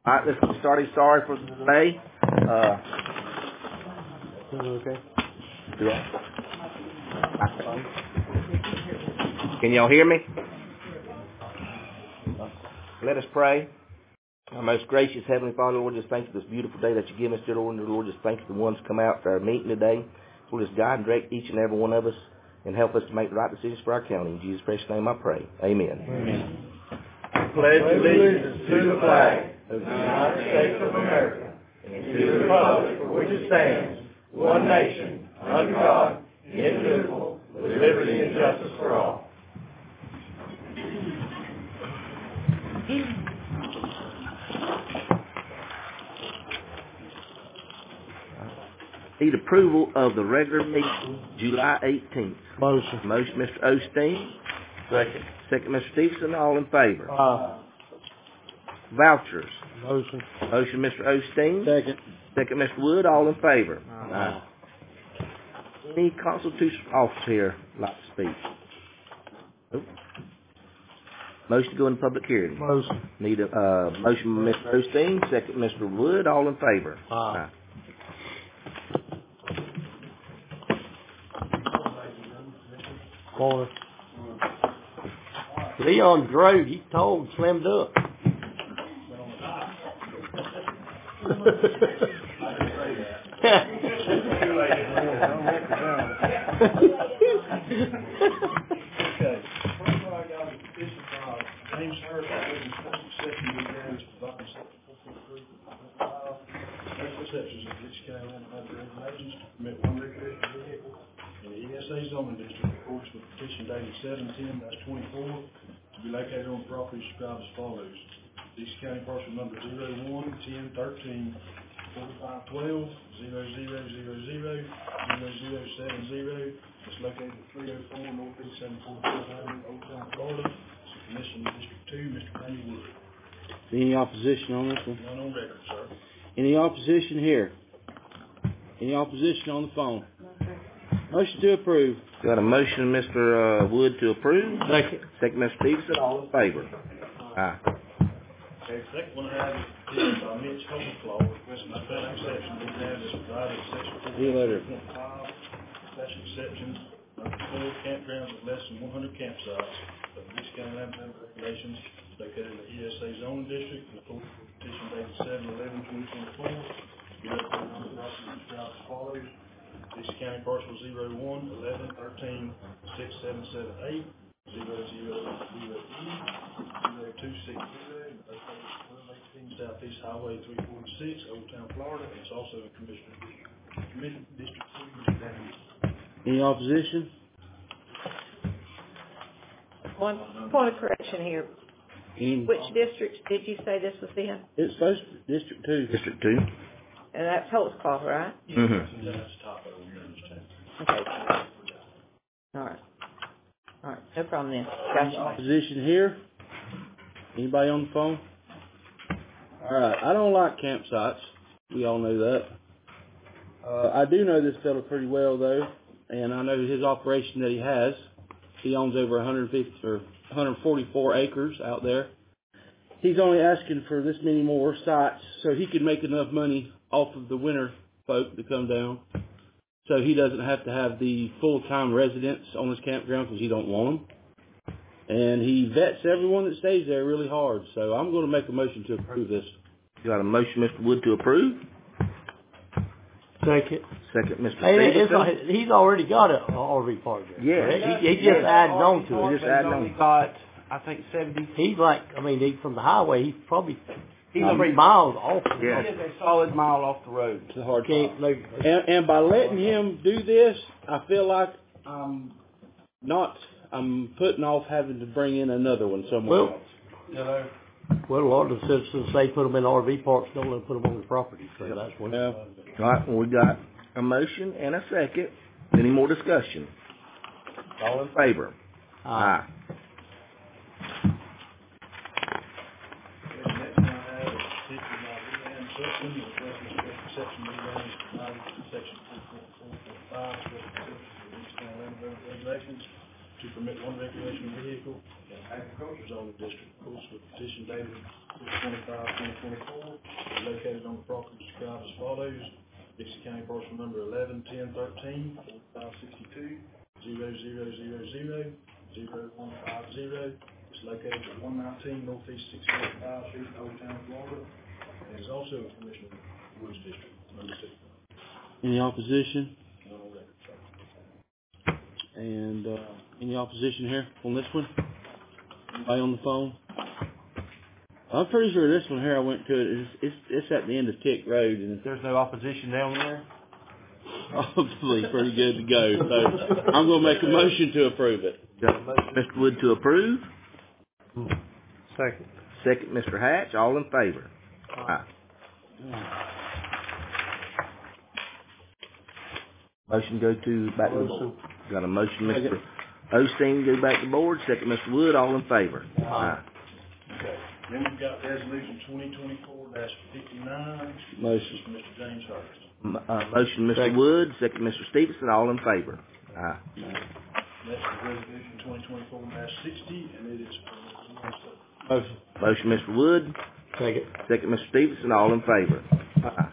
All right, let's get started. Sorry for the delay. Okay. Can y'all hear me? Let us pray. Our most gracious Heavenly Father, Lord, just thank you for this beautiful day that you give us, dear Lord. And Lord, just thank you for the ones who come out to our meeting today. Lord, just guide and direct each and every one of us and help us to make the right decisions for our county. In Jesus' precious name I pray. Amen. Amen. Pledge allegiance to the flag of the United States of America and to the republic for which it stands, one nation, under God, indivisible, with liberty and justice for all. Need approval of the regular meeting, July 18th. Motion. Motion, Mr. Osteen. Second. Second, Mr. Stevenson. All in favor? Vouchers. Motion. Motion, Mr. Osteen. Second. Second, Mr. Wood. All in favor? Any constitutional officer here like to speak? Nope. Motion to go into public hearing. Motion. Need a motion from Mr. Osteen. Second, Mr. Wood. All in favor? Aye. Corner. Leon Drode, he told, slimmed up. ESA zoning district in accordance with petition dated 7/10/24 to be located on property described as follows. East County parcel number 01-10-13-4512-0000-0070. It's located at 304 Northeast 744th Avenue, Old Town, Florida. It's the commission of District 2, Mr. Randy Wood. Any opposition on this one? None on record, sir. Any opposition here? Any opposition on the phone? Motion to approve. Got a motion, Mr. Wood, to approve. Second. Second, Mr. Stevenson. All in favor? Aye. Okay, second one I have is petition by Mitch Holclaw requesting a special exception to be granted as provided in section See you later. 4.5. Special exception of 12 campgrounds with less than 100 campsites of the East County Land Development Regulations located in the ESA zoning district in accordance with petition dated 7/11/2024. Be located on the property described as follows. East County parcel 01-11-13-6778 0000E 0260 Southeast Highway 346, Old Town, Florida. It's also in Commission District 2. Any opposition? One point of correction here. Any? Which district did you say this was in? It's supposed to be District 2. District 2. And that's Holtzclaw, right? Mm-hmm. That's top of your understanding. Okay. All right. All right. No problem then. Any Gotcha. opposition here? Anybody on the phone? All right. I don't like campsites. We all know that. I do know this fellow pretty well, though, and I know his operation that he has. He owns over 150 or 144 acres out there. He's only asking for this many more sites so he can make enough money off of the winter folk to come down. So he doesn't have to have the full-time residents on his campground because he don't want them. And he vets everyone that stays there really hard. So I'm going to make a motion to approve this. Got a motion, Mr. Wood, to approve. Second. Second, Mr. Hey, Stevenson. he's already got an RV park there. Yeah. He just added on to it. He just added on. Got, I think, 70. He's like, I mean, from the highway, he's probably 3 miles off. Yeah. He is a solid mile off the road. It's a hard and by letting him do this, I feel like I'm putting off having to bring in another one somewhere else. Well, a lot of the citizens say put them in RV parks, don't let them put them on the property. So that's one. All right, well, we got a motion and a second. Any more discussion? All in favor? Aye. to permit one recreational vehicle in agriculture zoning district. Of course, with petition dated 25/2024, located on the property described as follows: Dixie County parcel number 11-10-13-00000-0150. It's located at 119 Northeast 645 Street, Old Town, Florida. And it's also in Commissioner Woods District, number 2. Any opposition? None on record, sir. And any opposition here on this one? Anybody on the phone? I'm pretty sure this one here I went to it's at the end of Tick Road, and There's no opposition down there? hopefully pretty good to go. So I'm going to make a motion to approve it. Got a motion, Mr. Wood, to approve. Second. Second, Mr. Hatch. All in favor? Aye. Motion go to back to the board. Got a motion, Mr. Osteen, go back to the board. Second, Mr. Wood. All in favor? Aye. Okay. Then we've got resolution 2024-59. Motion. From Mr. James Hurst. Motion, Mr. Wood. Second, Mr. Stevenson. All in favor? Aye. Next is resolution 2024-60, and it is for Mr. Munson. Motion. Motion, Mr. Wood. Second. Second, Mr. Stevenson. All in favor? Aye.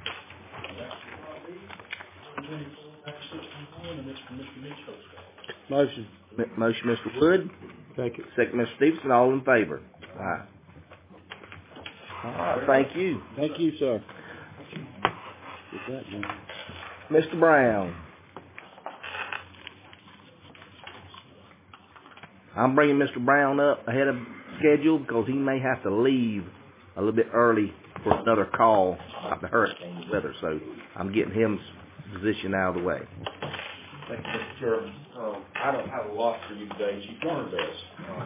2024-61, and it's for Mr. Mitch Hurst. Motion. Motion, Mr. Wood. Second. Second, Mr. Stevenson. All in favor? Aye. All right, thank you. Thank you, sir. Get that done. Mr. Brown. I'm bringing Mr. Brown up ahead of schedule because he may have to leave a little bit early for another call about the hurricane weather, so I'm getting his position out of the way. Thank you, Mr. Chairman. I don't have a lot for you today. Chief Garner does.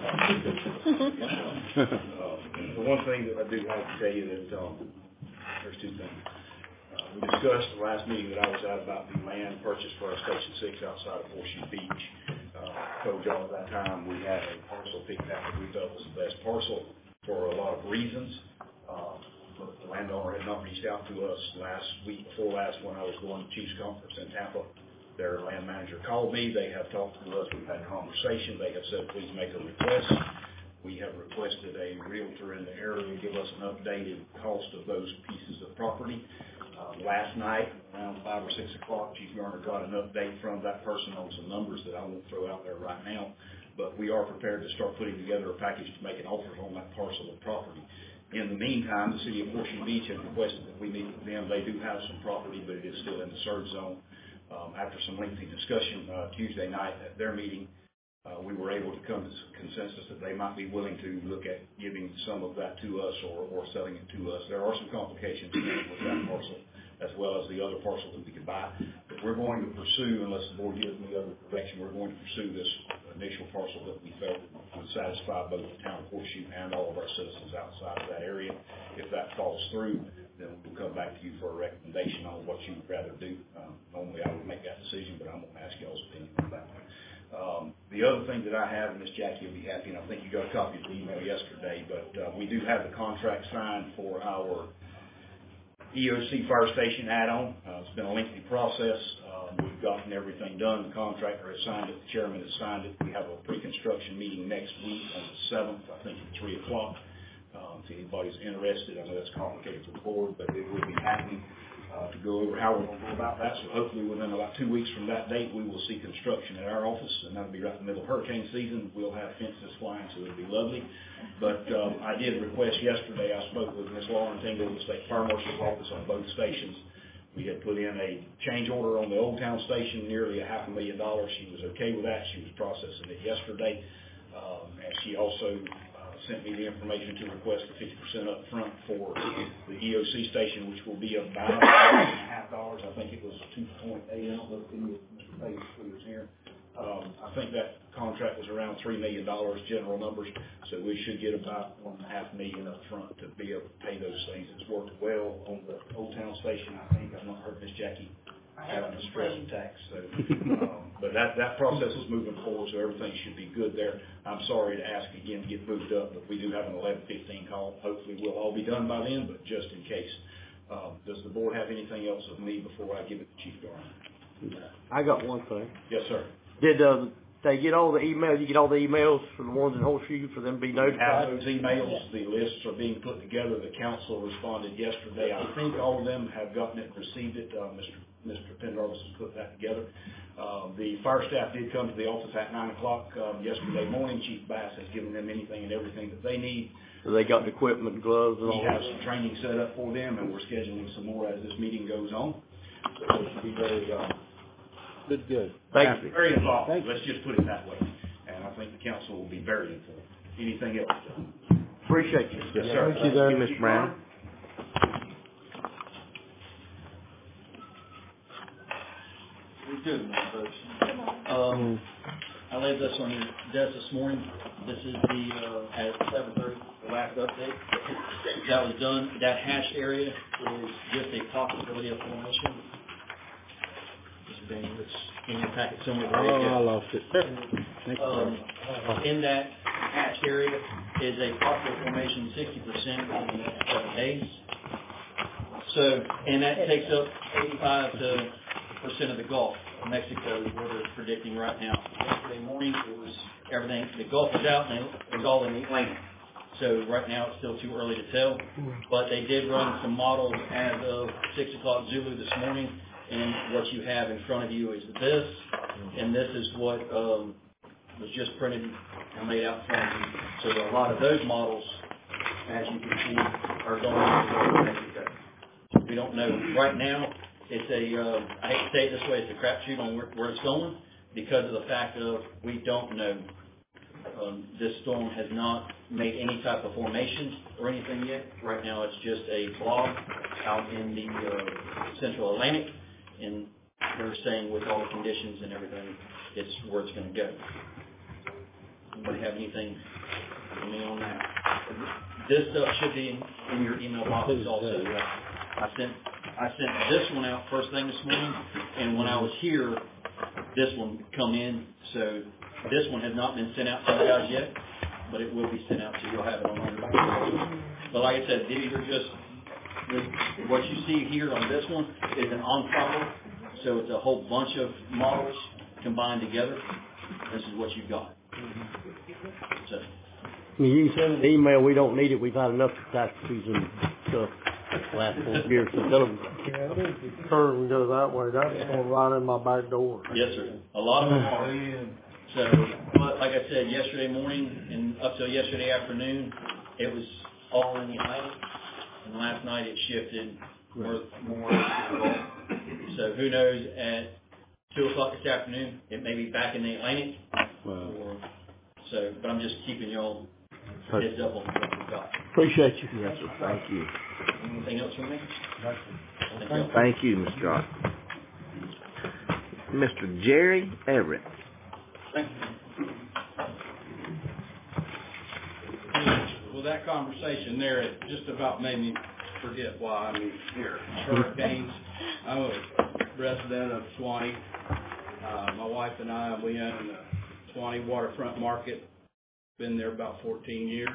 The one thing that I do have to tell you that there's two things. We discussed the last meeting that I was at about the land purchase for our Station 6 outside of Horseshoe Beach. I told y'all at that time we had a parcel picked out that we felt was the best parcel for a lot of reasons. But the landowner had not reached out to us last week before last when I was going to Chiefs Conference in Tampa. Their land manager called me. They have talked to us. We've had conversation. They have said, please make a request. We have requested a realtor in the area to give us an updated cost of those pieces of property. Last night, around 5 or 6 o'clock, Chief Garner got an update from that person on some numbers that I won't throw out there right now. But we are prepared to start putting together a package to make an offer on that parcel of property. In the meantime, the city of Horseshoe Beach has requested that we meet with them. They do have some property, but it is still in the surge zone. After some lengthy discussion Tuesday night at their meeting, we were able to come to consensus that they might be willing to look at giving some of that to us or selling it to us. There are some complications with that parcel as well as the other parcel that we could buy. But we're going to pursue, unless the board gives me other direction, we're going to pursue this initial parcel that we felt would satisfy both the town of Horseshoe and all of our citizens outside of that area. If that falls through, then we'll come back to you for a recommendation on what you would rather do. Normally I would make that decision, but I'm going to ask y'all's opinion on that one. The other thing that I have, and Miss Jackie will be happy, and I think you got a copy of the email yesterday, but we do have the contract signed for our EOC Fire Station add-on. It's been a lengthy process. We've gotten everything done. The contractor has signed it. The chairman has signed it. We have a pre-construction meeting next week on the 7th, I think at 3 o'clock. If anybody's interested, I know that's complicated for the board, but it will be happening to go over how we're going to go about that. So hopefully within about 2 weeks from that date, we will see construction at our office, and that'll be right in the middle of hurricane season. We'll have fences flying, so it'll be lovely. But I did request yesterday, I spoke with Ms. Lauren Tingle of the State Fire Marshal's office on both stations. We had put in a change order on the Old Town Station, nearly $500,000. She was okay with that. She was processing it yesterday. And she also sent me the information to request the 50% up front for the EOC station, which will be about $1.5. I think it was 2.8. I don't know if Mr. Davis was here. I think that contract was around $3 million, general numbers, so we should get about $1.5 million up front to be able to pay those things. It's worked well on the Old Town Station, I think. I've not heard Miss Jackie having a stress attack, so, but that process is moving forward, so everything should be good there. I'm sorry to ask again to get moved up, but we do have an 11:15 call. Hopefully we'll all be done by then, but just in case. Does the board have anything else of me before I give it to Chief Garner? I got one thing. Yes, sir. Did they get all the emails, you get all the emails for the ones in Horseshoe for them to be Have notified? those emails, the lists are being put together, the council responded yesterday. I think all of them have gotten it and received it. Mr. Pendarvis has put that together. The fire staff did come to the office at 9 o'clock yesterday morning. Chief Bass has given them anything and everything that they need. So they got the equipment, and gloves, and We all have that? some training set up for them, and we're scheduling some more as this meeting goes on. So it should be very, Good. Thank you. very involved. Thank you. Let's just put it that way. And I think the council will be very informed. Anything else, John? Appreciate you. Yes, sir. Thank you, Mr. Brown. We do, Mr. Folks. I laid this on your desk this morning. This is the, at 7:30, the last update. That was done. That hatched area is just a possibility of formation. Mr. Daniel, it's in your packet somewhere. I lost it. In that hatched area is a possible formation 60% in 7 days. So, and that takes up 85% of the Gulf of Mexico is where they're predicting right now. Yesterday morning, it was everything, the Gulf was out and it was all in the Atlantic. So right now it's still too early to tell, but they did run some models as of 6 o'clock Zulu this morning, and what you have in front of you is this, and this is what was just printed and laid out in front of you. So a lot of those models, as you can see, are going to the Gulf of Mexico. We don't know. Right now, it's a, I hate to say it this way, it's a crapshoot on where it's going because of the fact of we don't know. This storm has not made any type of formation or anything yet. Right now, it's just a blob out in the central Atlantic, and they're saying with all the conditions and everything, it's where it's going to go. Anybody have anything for me on that? This stuff should be in your email boxes also. I sent this one out first thing this morning, and when I was here, this one come in. So this one has not been sent out to you guys yet, but it will be sent out to you. You'll have it on your. But like I said, these are just what you see here on this one is an ensemble. So it's a whole bunch of models combined together. This is what you've got. So. You can send an email, we don't need it, we've had enough catastrophes and stuff last 4 years, so tell them. Yeah, I think if the curtain go that way, that's going right in my back door. Yes, sir. A lot of them are. So, but like I said, yesterday morning and up till yesterday afternoon, it was all in the Atlantic, and last night it shifted more to the Gulf. So who knows, at 2 o'clock this afternoon, it may be back in the Atlantic. But I'm just keeping y'all heads up on what we've got. Appreciate you. Yes, sir. Thank you. Anything else from me? Thank you, Mr. Scott. Mr. Jerry Everett. Thank you. Well, that conversation there, it just about made me forget why I'm here. Hurricanes. I'm a resident of Suwannee. My wife and I, we own the Suwannee Waterfront Market. Been there about 14 years.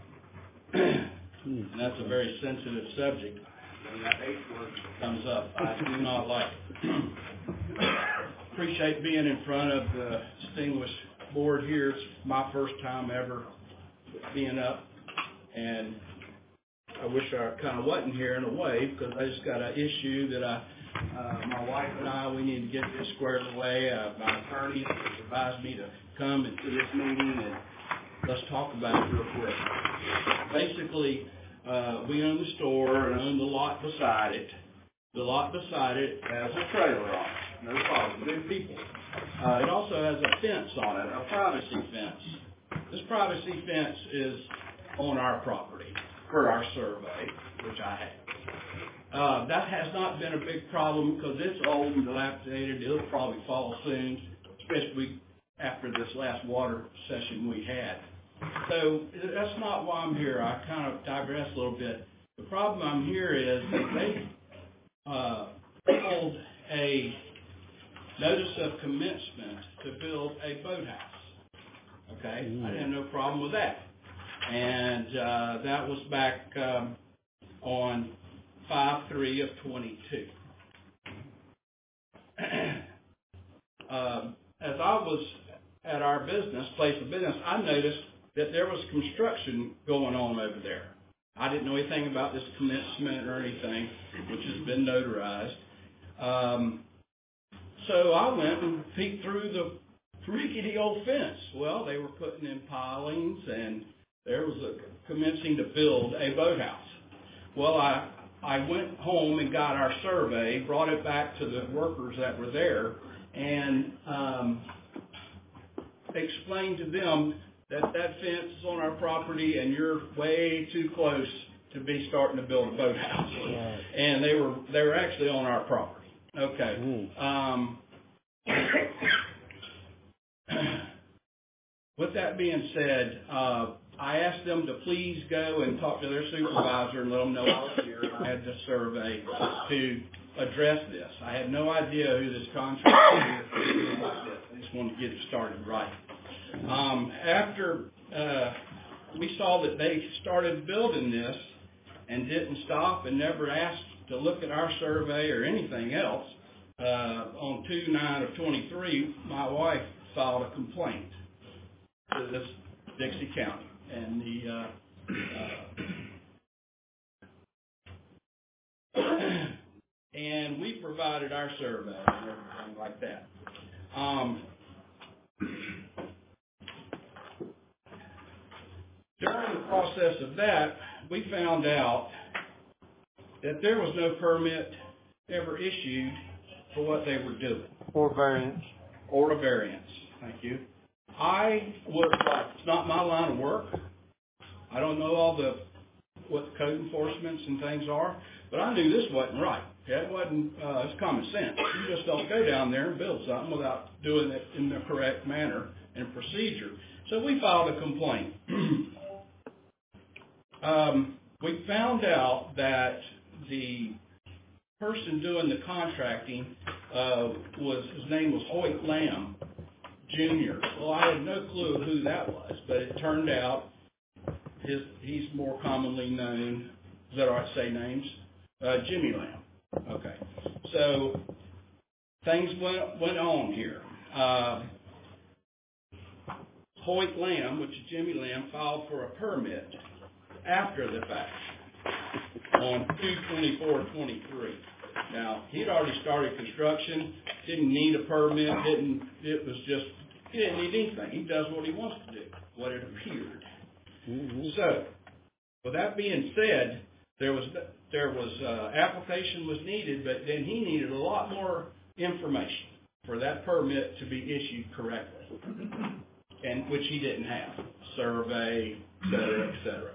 And that's a very sensitive subject. When that H word comes up, I do not like it. Appreciate being in front of the distinguished board here. It's my first time ever being up, and I wish I kind of wasn't here in a way, because I just got an issue that my wife and I, we need to get this squared away. My attorney advised me to come into this meeting, and let's talk about it real quick. Basically, we own the store and own the lot beside it. The lot beside it has a trailer on it. No problem. Good people. It also has a fence on it, a privacy fence. This privacy fence is on our property per our survey, which I have. That has not been a big problem because it's old and dilapidated. It'll probably fall soon, especially after this last water session we had. So that's not why I'm here. I kind of digress a little bit. The problem I'm here is that they pulled a notice of commencement to build a boathouse. Okay? I had no problem with that. And that was back on 5/3 of 22. As I was at our place of business, I noticed that there was construction going on over there. I didn't know anything about this commencement or anything, which has been notarized. So I went and peeked through the rickety old fence. Well, they were putting in pilings, and there was commencing to build a boathouse. Well, I went home and got our survey, brought it back to the workers that were there, and explained to them that fence is on our property and you're way too close to be starting to build a boathouse. Yeah. And they were actually on our property. Okay. With that being said, I asked them to please go and talk to their supervisor and let them know I was here. I had the survey to address this. I had no idea who this contractor is. I just wanted to get it started right. After we saw that they started building this and didn't stop and never asked to look at our survey or anything else, on 2/9/23, my wife filed a complaint to this Dixie County. And and we provided our survey and everything like that. During the process of that, we found out that there was no permit ever issued for what they were doing. Or variance. Or a variance. Thank you. It's not my line of work. I don't know what the code enforcements and things are, but I knew this wasn't right. Okay? It wasn't, it's common sense. You just don't go down there and build something without doing it in the correct manner and procedure. So we filed a complaint. We found out that the person doing the contracting his name was Hoyt Lamb Jr. Well, I had no clue who that was, but it turned out he's more commonly known, is that all right to say names? Jimmy Lamb. Okay. So things went on here. Hoyt Lamb, which is Jimmy Lamb, filed for a permit after the fact on 2/24/23. Now, he'd already started construction, didn't need a permit, he didn't need anything. He does what he wants to do, what it appeared. Mm-hmm. So, with that being said, there was application was needed, but then he needed a lot more information for that permit to be issued correctly, and which he didn't have, survey, et cetera, et cetera.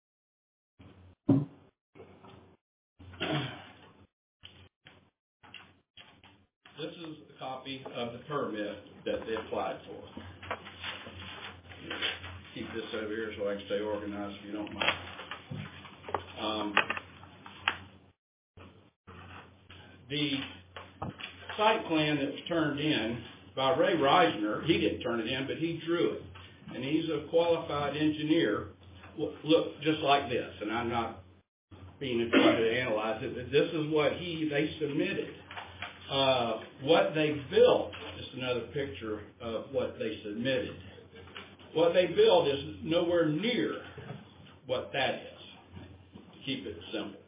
This is a copy of the permit that they applied for. Keep this over here so I can stay organized if you don't mind. The site plan that was turned in by Ray Reisner, he didn't turn it in, but he drew it. And he's a qualified engineer. Look just like this, and I'm not being trying to analyze it, but this is what they submitted. What they built, just another picture of what they submitted. What they built is nowhere near what that is, to keep it simple.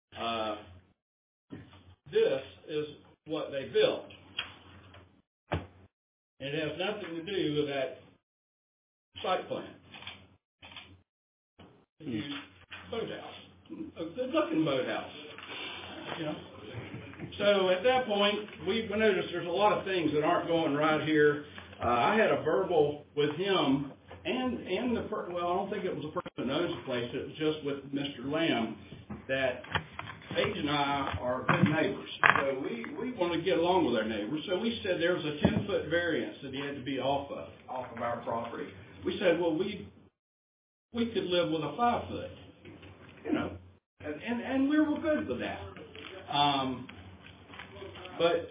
This is what they built. It has nothing to do with that site plan. A huge boathouse, a good-looking boathouse, you know. So at that point, we noticed there's a lot of things that aren't going right here. I had a verbal with him and I don't think it was the person that owns the place. It was just with Mr. Lamb that Paige and I are good neighbors. So we want to get along with our neighbors. So we said there was a 10-foot variance that he had to be off of our property. We said, well, we could live with a 5-foot, you know, and we were good with that. But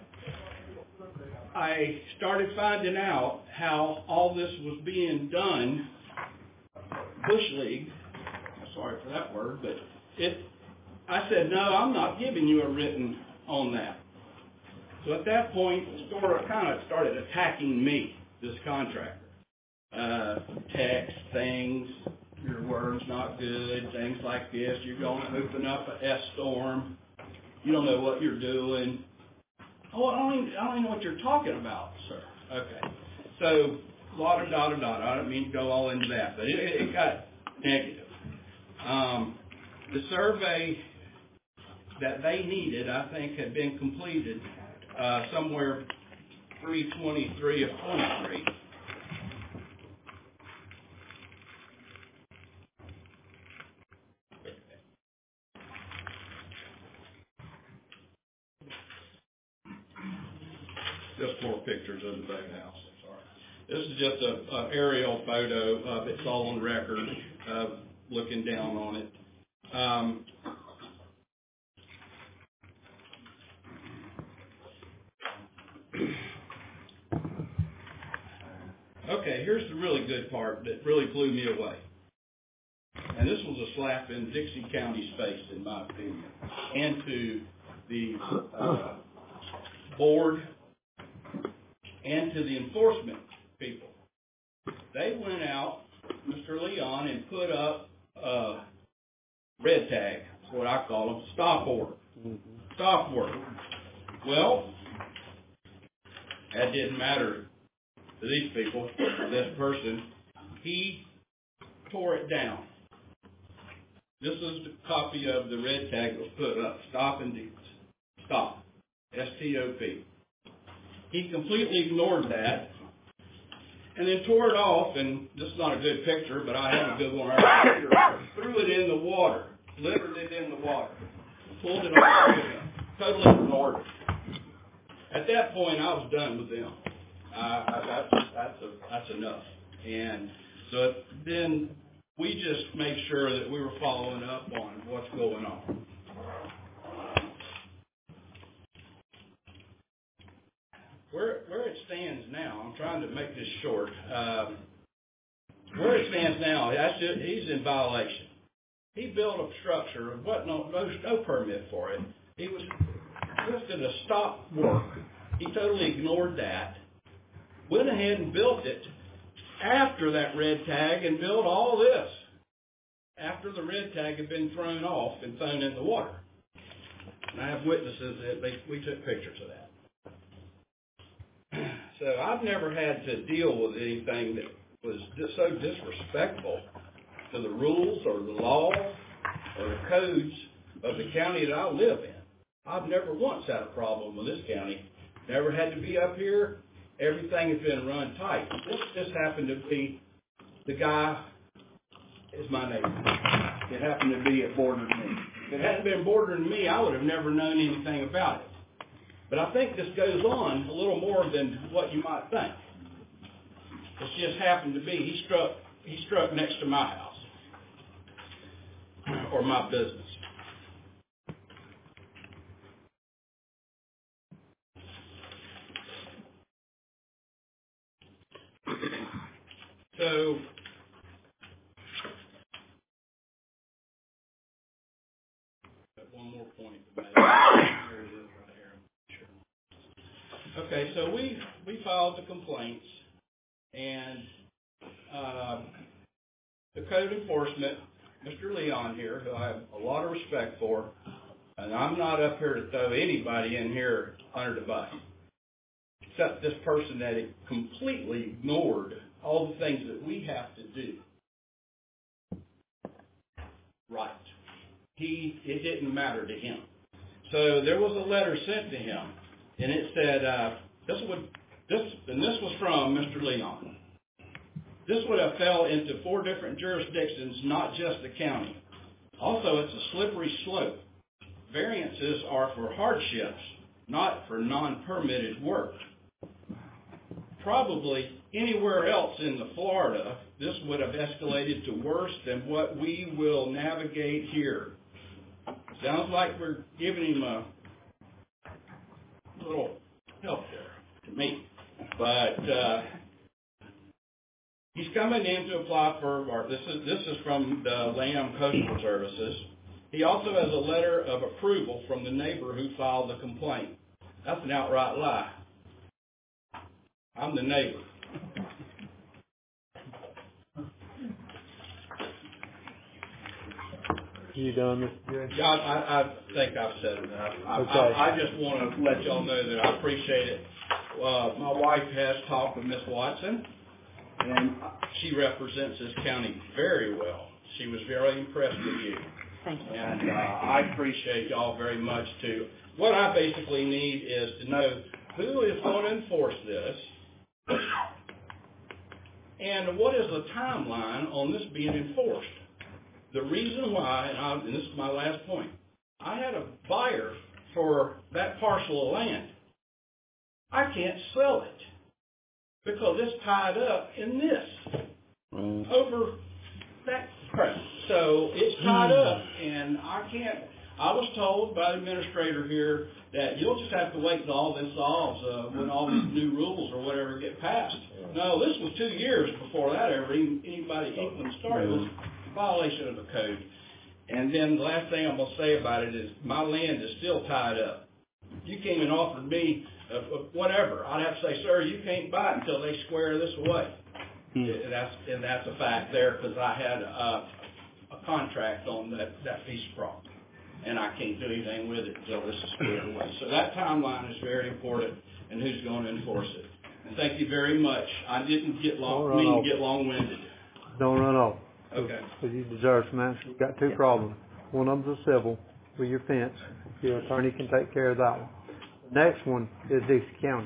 I started finding out how all this was being done, bush league, sorry for that word, but I said, no, I'm not giving you a written on that. So at that point, the store kind of started attacking me. this contractor. Text things, your word's not good, things like this. You're going to open up a S-storm. You don't know what you're doing. Oh, I don't even know what you're talking about, sir. Okay. So, I don't mean to go all into that, but it got negative. The survey that they needed, I think, had been completed somewhere 3/23 of 23. Just more pictures of the boathouse. Sorry. This is just a aerial photo of it. It's all on record, looking down on it. Okay, here's the really good part that really blew me away. And this was a slap in Dixie County's face, in my opinion, and to the board and to the enforcement people. They went out, Mr. Leon, and put up a red tag, that's what I call them, stop order. Stop order. Well, that didn't matter to these people, this person. He tore it down. This is the copy of the red tag that was put up, stop and stop, S-T-O-P. He completely ignored that and then tore it off, and this is not a good picture, but I have a good one right here. Threw it in the water, littered it in the water, pulled it off again, totally ignored it. At that point, I was done with them. That's enough. And so then we just made sure that we were following up on what's going on. Where it stands now, I'm trying to make this short. Where it stands now, he's in violation. He built a structure, but no permit for it. He was just going to stop work. He totally ignored that. Went ahead and built it after that red tag and built all this after the red tag had been thrown off and thrown in the water. And I have witnesses that we took pictures of that. So I've never had to deal with anything that was just so disrespectful to the rules or the laws or the codes of the county that I live in. I've never once had a problem with this county. Never had to be up here. Everything has been run tight. This just happened to be the guy is my neighbor. It happened to be it bordered me. If it hadn't been bordering me, I would have never known anything about it. But I think this goes on a little more than what you might think. It just happened to be he struck next to my house or my business. So one more point to make. There it is right here. Sure. Okay, so we filed the complaints, and the code enforcement, Mr. Leon here, who I have a lot of respect for, and I'm not up here to throw anybody in here under the bus, except this person that completely ignored all the things that we have to do. Right. It didn't matter to him. So there was a letter sent to him, and it said, this was from Mr. Leon. This would have fell into 4 different jurisdictions, not just the county. Also, it's a slippery slope. Variances are for hardships, not for non-permitted work. Probably anywhere else in the Florida, this would have escalated to worse than what we will navigate here. Sounds like we're giving him a little help there to me. But he's coming in to apply for, this is from the Lamb Coastal Services. He also has a letter of approval from the neighbor who filed the complaint. That's an outright lie. I'm the neighbor. You done, Mr. Jerry? Yeah, I think I've said enough. Okay. I just want to let y'all know that I appreciate it. My wife has talked with Miss Watson, and she represents this county very well. She was very impressed with you. Thank you. And I appreciate y'all very much too. What I basically need is to know who is going to enforce this, and what is the timeline on this being enforced. The reason why, and this is my last point, I had a buyer for that parcel of land. I can't sell it because it's tied up in this over that crap. So it's tied up, and I can't. I was told by the administrator here that you'll just have to wait until all this solves when all these new rules or whatever get passed. No, this was 2 years before that ever anybody even started. It was a violation of the code. And then the last thing I'm going to say about it is my land is still tied up. You came and offered me whatever. I'd have to say, sir, you can't buy it until they square this away. And that's a fact there because I had a contract on that piece of property. And I can't do anything with it until this is squared away. So that timeline is very important, and who's going to enforce it. And thank you very much. I didn't get long-winded. Don't run off. Okay. Because you deserve some answers. You've got two problems. One of them's a civil with your fence. Your attorney can take care of that one. The next one is Dixie County.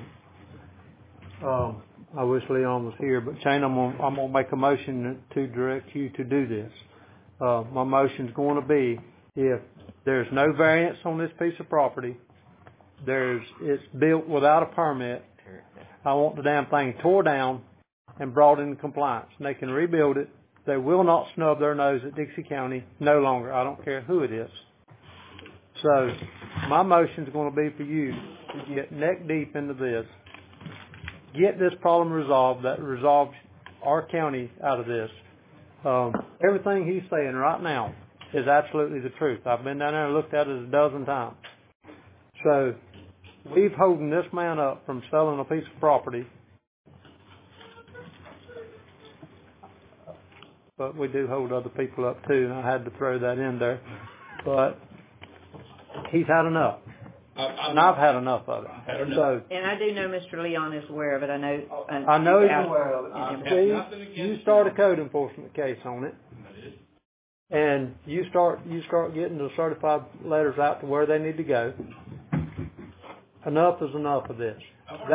I wish Leon was here, but Shane, I'm gonna make a motion to direct you to do this. My motion's going to be if there's no variance on this piece of property, it's built without a permit, I want the damn thing tore down and brought into compliance. And they can rebuild it. They will not snub their nose at Dixie County no longer. I don't care who it is. So my motion's going to be for you to get neck deep into this, get this problem resolved, that resolves our county out of this. Everything he's saying right now is absolutely the truth. I've been down there and looked at it a dozen times. So we've holding this man up from selling a piece of property, but we do hold other people up too, and I had to throw that in there. But he's had enough. And I've had enough of it. So, and I do know Mr. Leon is aware of it. I know he's aware of it. See, you start a code enforcement case on it, and you start getting the certified letters out to where they need to go. Enough is enough of this.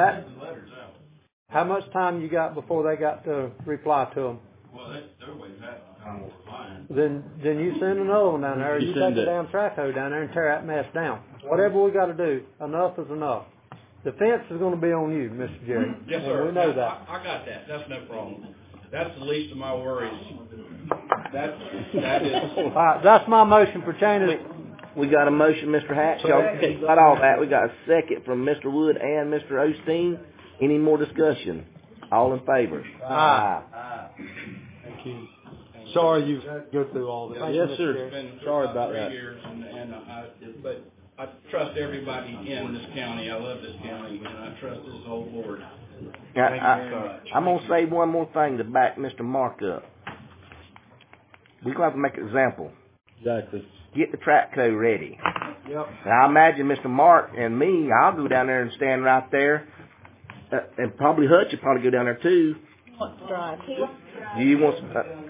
How much time you got before they got to reply to them? Well, they're waiting that time over mine. Then you send another one down there. You take the damn track hoe down there and tear that mess down. Whatever we got to do, enough is enough. The fence is going to be on you, Mr. Jerry. Yes, sir. We know that. I got that. That's no problem. That's the least of my worries. That is. All right, that's my motion for changing. We got a motion, Mr. Hatch. Y'all got all that. We got a second from Mr. Wood and Mr. Osteen. Any more discussion? All in favor? Aye. Thank you. Sorry you had to go through all this. Yes, sir. It's been Sorry about 3 that. years, but I trust everybody in this county. I love this county, and I trust this whole board. I'm going to say one more thing to back Mr. Mark up. We're going to have to make an example. Exactly. Get the track code ready. Yep. Now, I imagine Mr. Mark and me, I'll go down there and stand right there. And probably Hutch will probably go down there too. Do you want?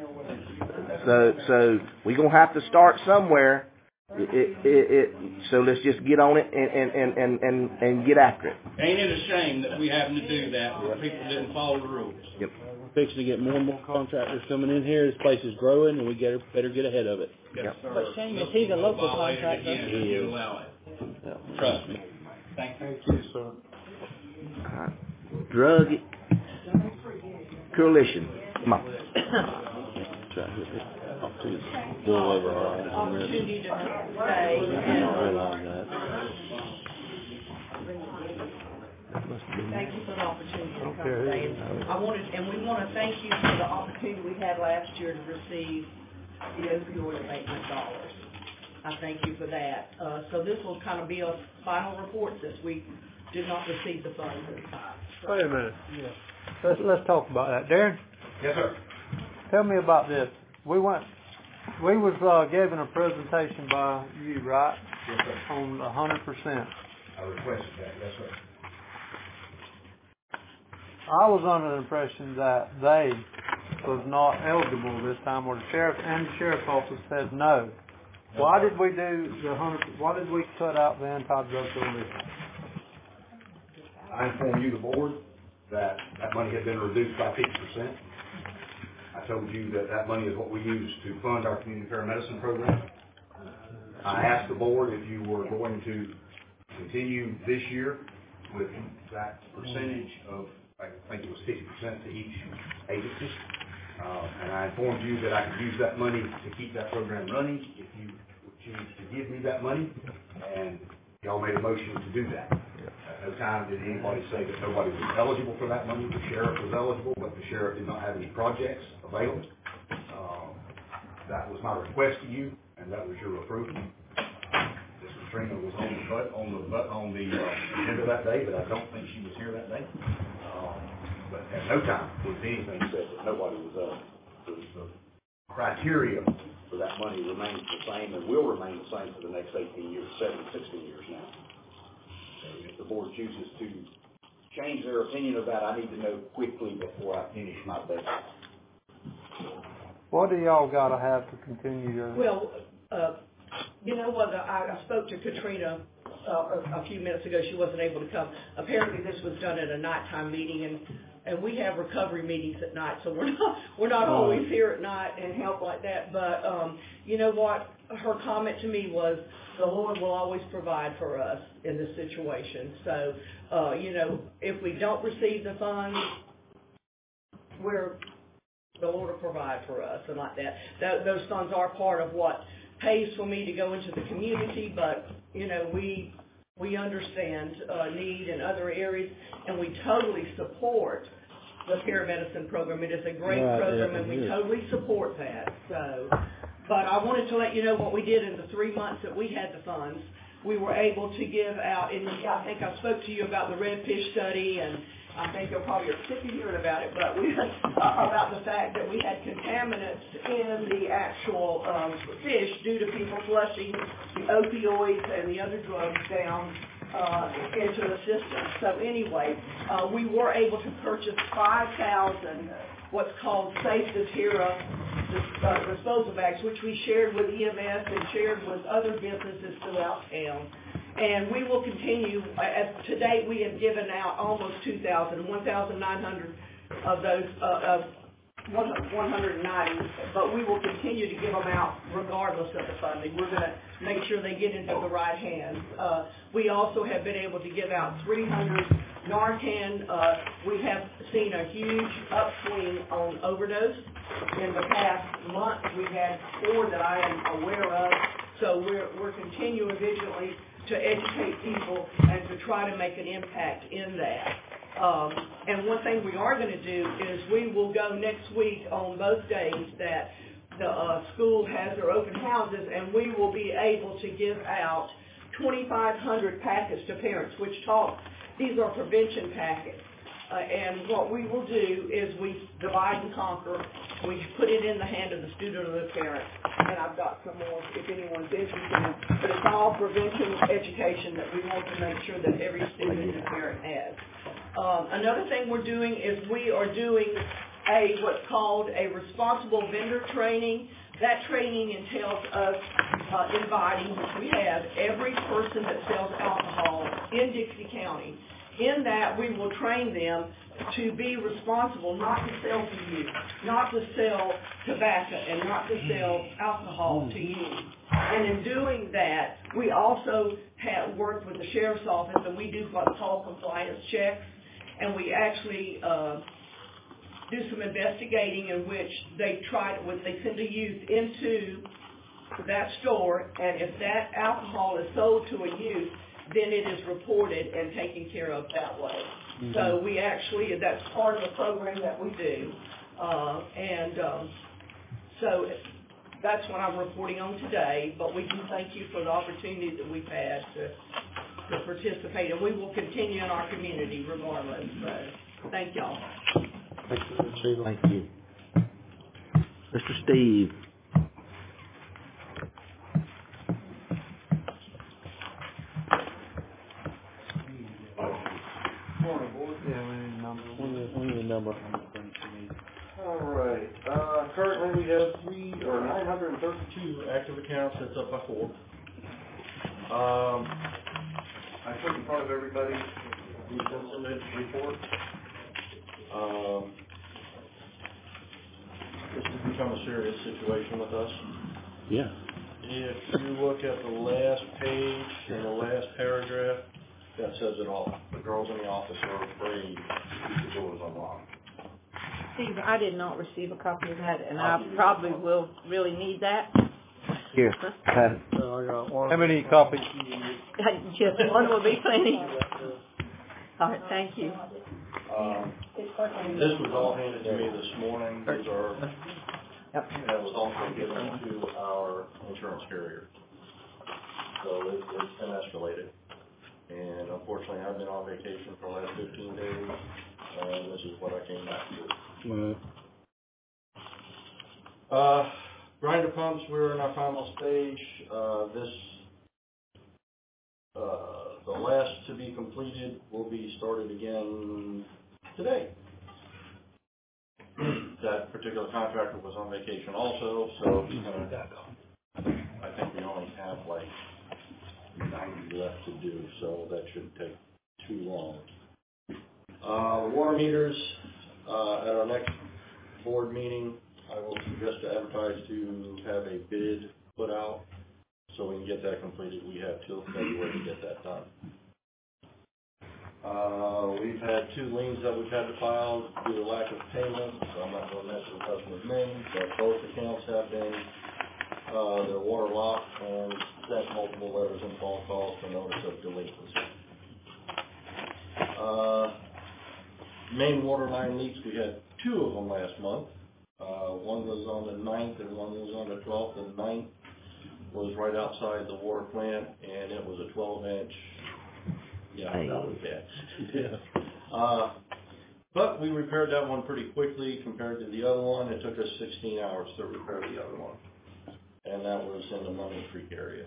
So we're gonna have to start somewhere. So let's just get on it and get after it. Ain't it a shame that we having to do that when people didn't follow the rules? Yep. We're fixing to get more and more contractors coming in here. This place is growing, and we better get ahead of it. Yes, sir. But Shane, is he the local contractor? Again, if you allow it. Yeah. Trust me. Thank you, sir. Drug coalition. Come on. Going over our items on this. Opportunity to I stay. don't realize that. Thank you for the opportunity to come Okay. today. And we want to thank you for the opportunity we had last year to receive the opioid abatement dollars. I thank you for that. So this will kind of be a final report since we did not receive the funds in time. Wait a minute. Yeah. let's talk about that. Darren? Yes, sir. Tell me about this. We was given a presentation by you, right? Yes, sir. On 100%. I requested that, yes, sir. I was under the impression that they was not eligible this time, or the sheriff's office said no. Why did we do the 100? Why did we cut out the anti-drug coalition? I informed you, the board, that money had been reduced by 50%. I told you that money is what we use to fund our community paramedicine program. I asked the board if you were going to continue this year with that percentage of, I think it was 50% to each agency. And I informed you that I could use that money to keep that program running if you would choose to give me that money, and y'all made a motion to do that. At no time did anybody say that nobody was eligible for that money. The sheriff was eligible, but the sheriff did not have any projects available. That was my request to you, and that was your approval. Ms. Katrina was on the agenda that day, but I don't think she was here that day. But at no time was anything said that nobody was the criteria for that money remains the same and will remain the same for the next 16 years now. So if the board chooses to change their opinion of that, I need to know quickly before I finish my budget. What do y'all got to have to continue your... Well, you know what, I spoke to Katrina a few minutes ago. She wasn't able to come. Apparently this was done at a nighttime meeting, and we have recovery meetings at night, so we're not always here at night and help like that. But you know what, her comment to me was, the Lord will always provide for us in this situation. So, you know, if we don't receive the funds, the Lord will provide for us and like that. Those funds are part of what pays for me to go into the community, but, you know, we understand need in other areas, and we totally support the paramedicine program. It is a great program, and we totally support that. So, but I wanted to let you know what we did in the 3 months that we had the funds. We were able to give out, and I think I spoke to you about the redfish study, and I think you're probably sick of hearing about it, but about the fact that we had contaminants in the actual fish due to people flushing the opioids and the other drugs down into the system. So anyway, we were able to purchase 5,000 what's called Safe Doterra disposal bags, which we shared with EMS and shared with other businesses throughout town. And we will continue. To date, we have given out almost 1,900 of those, 190, but we will continue to give them out regardless of the funding. We're going to make sure they get into the right hands. We also have been able to give out 300 Narcan. We have seen a huge upswing on overdose. In the past month, we've had 4 that I am aware of. So we're continuing vigilantly to educate people and to try to make an impact in that. And one thing we are going to do is we will go next week on both days that the school has their open houses, and we will be able to give out 2,500 packets to parents, these are prevention packets. And what we will do is we divide and conquer. We put it in the hand of the student or the parent. And I've got some more if anyone's interested. But it's all prevention education that we want to make sure that every student and parent has. Another thing we're doing is we are doing what's called a responsible vendor training. That training entails us inviting, which we have, every person that sells alcohol in Dixie County. In that, we will train them to be responsible, not to sell to you, not to sell tobacco, and not to sell alcohol to you. And in doing that, we also have worked with the sheriff's office, and we do what's called compliance checks, and we actually do some investigating in which they send a youth into that store, and if that alcohol is sold to a youth, then it is reported and taken care of that way. Mm-hmm. So we actually, that's part of the program that we do. So that's what I'm reporting on today, but we do thank you for the opportunity that we've had to participate, and we will continue in our community regardless. So. Thank y'all. Thank you, Sheila. Thank you. Mr. Steve. Morning, board. Yeah, we need a number. We need a number. All right, currently we have 932 active accounts, that's up by 4. I put in front of everybody the incident report. This has become a serious situation with us. Yeah. If you look at the last page and the last paragraph, that says it all. The girls in the office are afraid to keep the doors unlocked. Steve, I did not receive a copy of that, and I probably will really need that. Here. How many copies do you need? Just one will be plenty. All right, thank you. This was all handed to me this morning. These are, that was also given to our insurance carrier. So it's been escalated. And unfortunately, I've been on vacation for the last 15 days, and this is what I came back to. Grinder pumps, we're in our final stage. The last to be completed will be started again today. That particular contractor was on vacation also, so I think we only have like 90 left to do, so that shouldn't take too long. The water meters, at our next board meeting, I will suggest to advertise to have a bid put out so we can get that completed. We have till February to get that done. We've had 2 liens that we've had to file due to lack of payment, so I'm not going to mention the customer's name, but both accounts have been, they're waterlocked and sent multiple letters and phone calls for notice of delinquency. Main water line leaks, we had 2 of them last month. One was on the 9th and one was on the 12th. The 9th was right outside the water plant, and it was a 12-inch. Yeah, that was bad. Yeah. But we repaired that one pretty quickly compared to the other one. It took us 16 hours to repair the other one, and that was in the Money Creek area.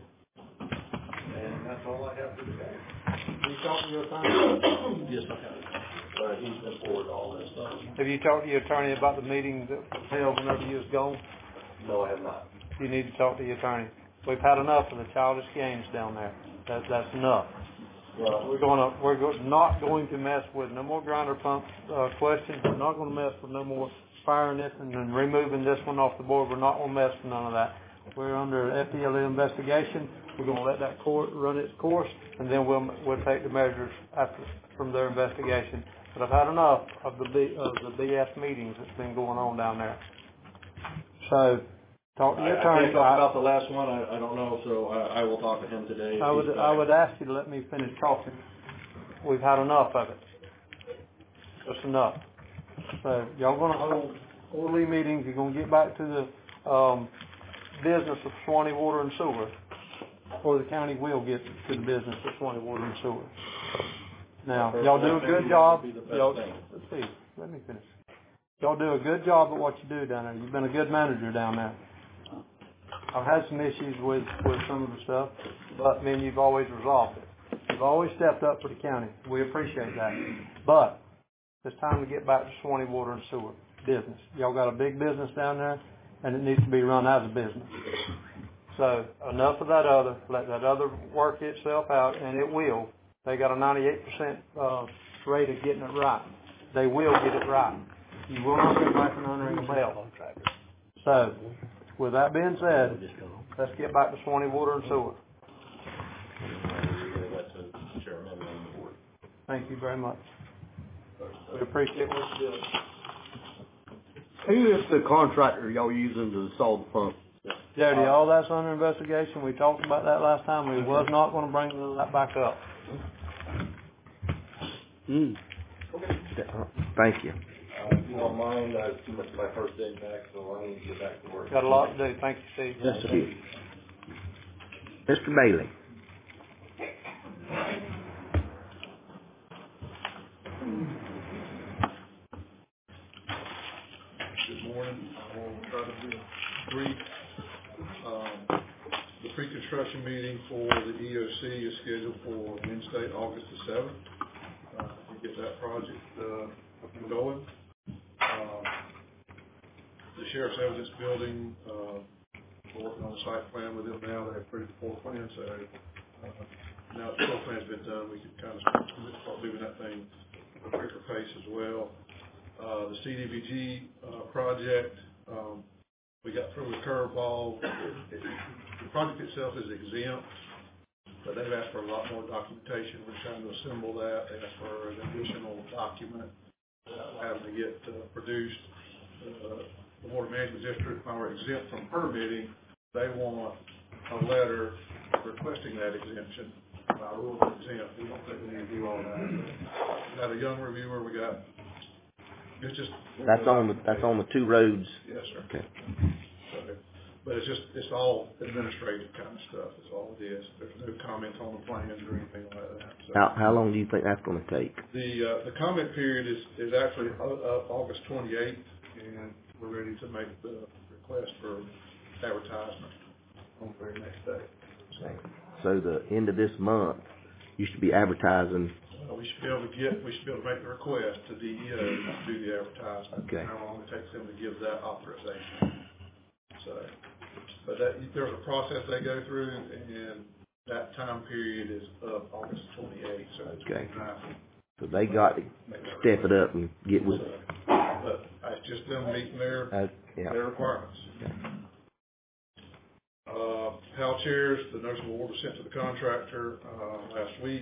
And that's all I have for today. Have you talked to your attorney? Yes, I have. He's been forward all this stuff. Have you talked to your attorney about the meeting that was held whenever you was gone? No, I have not. You need to talk to your attorney. We've had enough of the childish games down there. That's enough. Well, We're not going to mess with no more grinder pump questions. We're not going to mess with no more firing this and removing this one off the board. We're not going to mess with none of that. We're under FDLE investigation. We're going to let that court run its course, and then we'll take the measures from their investigation. But I've had enough of the BS meetings that's been going on down there. So, talk to your attorney. I can't talk about the last one. I don't know, so I will talk to him today. I would ask you to let me finish talking. We've had enough of it. That's enough. So, y'all going to hold quarterly meetings. You're going to get back to the business of Suwanee Water and Sewer, or the county will get to the business of Suwanee Water and Sewer. Now, y'all do a good job. Let's see. Let me finish. Y'all do a good job at what you do down there. You've been a good manager down there. I've had some issues with some of the stuff, but man, you've always resolved it. You've always stepped up for the county. We appreciate that. But it's time to get back to Suwanee Water and Sewer business. Y'all got a big business down there, and it needs to be run as a business. So enough of that other. Let that other work itself out, and it will. They got a 98% rate of getting it right. They will get it right. You will not go back and under the belt. So, with that being said, let's get back to Suwanee Water and Sewer. Thank you very much. We appreciate what you do. Who is the contractor y'all using to install the pump? Jody, all that's under investigation. We talked about that last time. We was not going to bring that back up. Thank you. If you don't mind, it's my first day back, so I need to get back to work. Got a lot to do. Thank you, Steve. Yes, sir. Mr. Bailey. pre-construction meeting for the EOC is scheduled for Wednesday, August the 7th. To get that project up and going. The Sheriff's Evidence Building, we're working on the site plan with them now. They approved the floor plan, so now that the floor plan's been done, we can kind of start moving that thing at a quicker pace as well. The CDBG project, we got through the curveball. The project itself is exempt, but they've asked for a lot more documentation. We're trying to assemble that. They asked for an additional document that allows them to get produced. The Water Management District, while we're exempt from permitting, they want a letter requesting that exemption. By rule, it's exempt. We don't think we need to do all that. We got a young reviewer. We got. It's just. That's on the two roads. Yes, sir. Okay. So, but it's all administrative kind of stuff. It's all it is. There's no comment on the plans or anything like that. So How long do you think that's going to take? the comment period is actually August 28th, and we're ready to make the request for advertisement on the very next day. So the end of this month, you should be advertising. We should be able to make the request to DEO to do the advertisement. Okay. How long it takes them to give that authorization. So, but there's a process they go through, and that time period is up August 28th. So it's Okay. time. So they got to step it up and get with. But it's just them meeting their requirements. Okay. PAL chairs, the notice of award was sent to the contractor last week.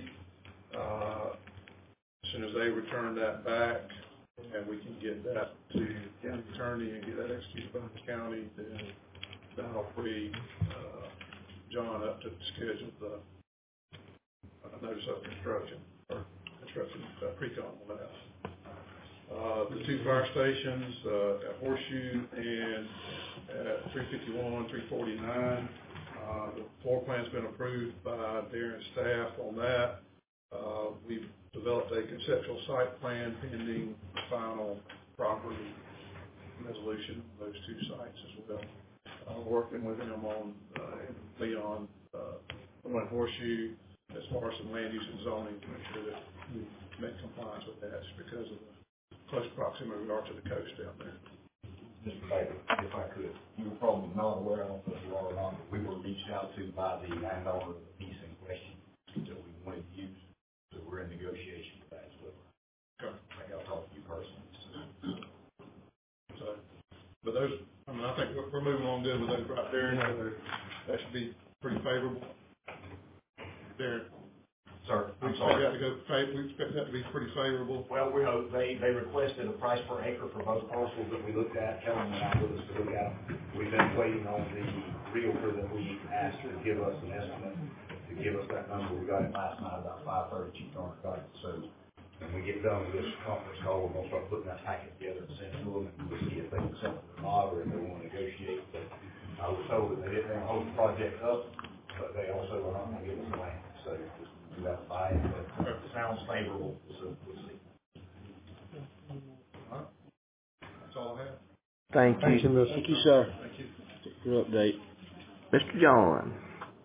As soon as they return that back, and we can get that to the county attorney and get that executed by the county, then that'll free John up to schedule the notice of construction or construction pre-con on that. The two fire stations at Horseshoe and at 351, 349. The floor plan's been approved by Darren's staff on that. We've developed a conceptual site plan pending final property resolution of those two sites as well. Working with him on Leon, on Horseshoe, as far as some land use and zoning to make sure that we make compliance with that, just because of the close proximity we are to the coast down there. Mr. Baker, if I could, you were probably not aware, I don't know if you are or not, but we were reached out to by the landowner of the piece in question that we wanted to use. So we're in negotiation with that as well. Okay. I got to talk to you personally. So, but those, I think we're moving on good with those right there. That should be pretty favorable. Darren. Sir, We expect that to be pretty favorable. Well, we hope they requested a price per acre for both parcels that we looked at. Kellen went out with us to look at them. We've been waiting on the realtor that we asked to give us an estimate, to give us that number. We got it last night about 5:30. Chief Garner got it. So when we get done with this conference call, we're going to start putting that packet together and send it to them, and we'll see if they can sell it or not, or if they want to negotiate. But I was told that they didn't want to hold the project up, but they also are not going to give us the land. So we got to buy it, but it sounds favorable, so we'll see. All right. That's all I have. Thank you. Thank you, sir. Thank you. For your update. Mr. John.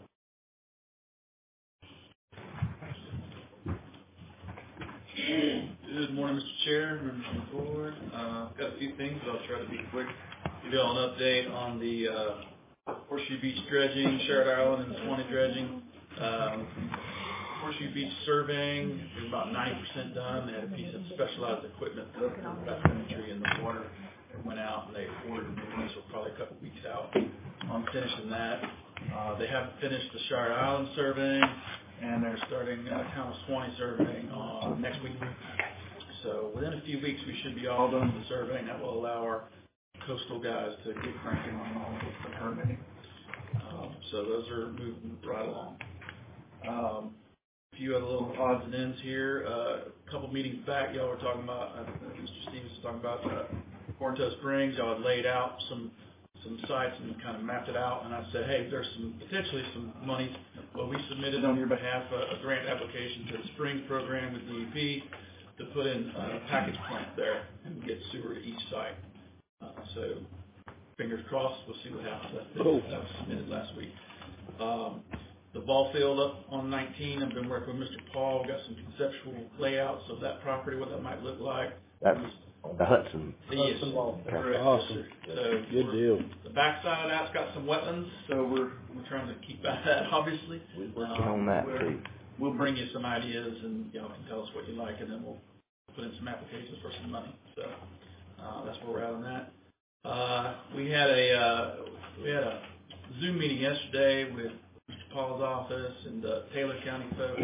Good morning, Mr. Chair, members of the board. I've got a few things, but I'll try to be quick. Give you all an update on the Horseshoe Beach dredging, Sherrod Island, and Swanee dredging. Horseshoe Beach surveying is about 90% done. They had a piece of specialized equipment that got bathymetry in the water. It went out and they ordered new ones, so probably a couple weeks out on finishing that. They haven't finished the Sherrod Island surveying, and they're starting town of Swanee surveying next week. So within a few weeks, we should be all done with the surveying. That will allow our coastal guys to get cranking on all the permitting. So those are moving right along. A few other little odds and ends here. A couple meetings back, y'all were talking about, Mr. Stevens was talking about Quaranto Springs. Y'all had laid out some sites and kind of mapped it out, and I said, hey, there's potentially some money. Well, we submitted on your behalf a grant application to the Springs program with DEP to put in a package plant there and get sewer to each site. So fingers crossed, we'll see what happens. That was submitted last week. The ball field up on 19, I've been working with Mr. Paul, got some conceptual layouts of that property, what that might look like. That's the Hudson. Yes, correct. Awesome. So Good deal. the backside of that's got some wetlands, so we're trying to keep at that, obviously. We're working on that too. We'll bring you some ideas, and y'all can tell us what you like, and then we'll put in some applications for some money. So that's where we're at on that. We had a Zoom meeting yesterday with Mr. Paul's office and Taylor County folks,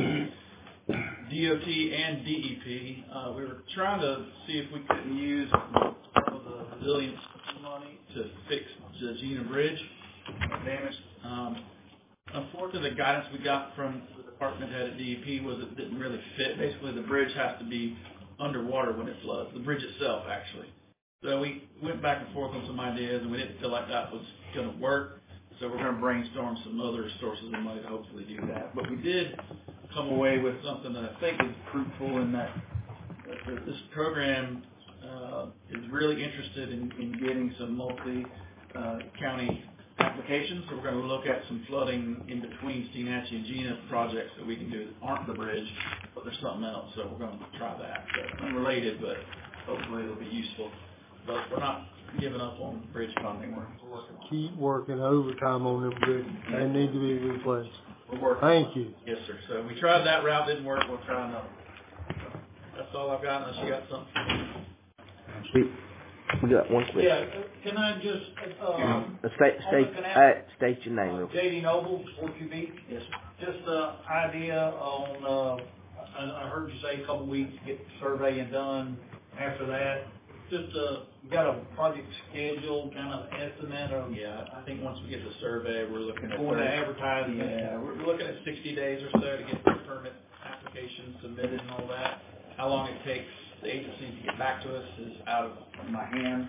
DOT and DEP. We were trying to see if we couldn't use some of the resilience money to fix the Gina Bridge damage. Unfortunately, the guidance we got from the department head at DEP was it didn't really fit. Basically, the bridge has to be underwater when it floods, the bridge itself, actually. So we went back and forth on some ideas, and we didn't feel like that was going to work. So we're going to brainstorm some other sources of money to hopefully do that. But we did come away with something that I think is fruitful in that this program is really interested in getting some multi-county applications. So we're going to look at some flooding in between Steenhatchee and Gina projects that we can do that aren't the bridge, but there's something else. So we're going to try that. So unrelated, but hopefully it'll be useful. But we're not giving up on bridge funding. We're working on it. Keep working overtime on them bridges. They need to be replaced. We're working. Thank you. Yes, sir. So we tried that route, didn't work. We'll try another. So that's all I've got, unless you got something. We got one question. Yeah, can I just, State your name real quick. J.D. Noble, Fortune Beach? Yes, sir. Just an idea on, I heard you say a couple weeks to get the surveying done. After that, just, you got a project schedule, kind of estimate of? Yeah, I think once we get the survey, we're looking at Going to advertising. Yeah, we're looking at 60 days or so to get the permit application submitted and all that. How long it takes the agency to get back to us is out of my hand.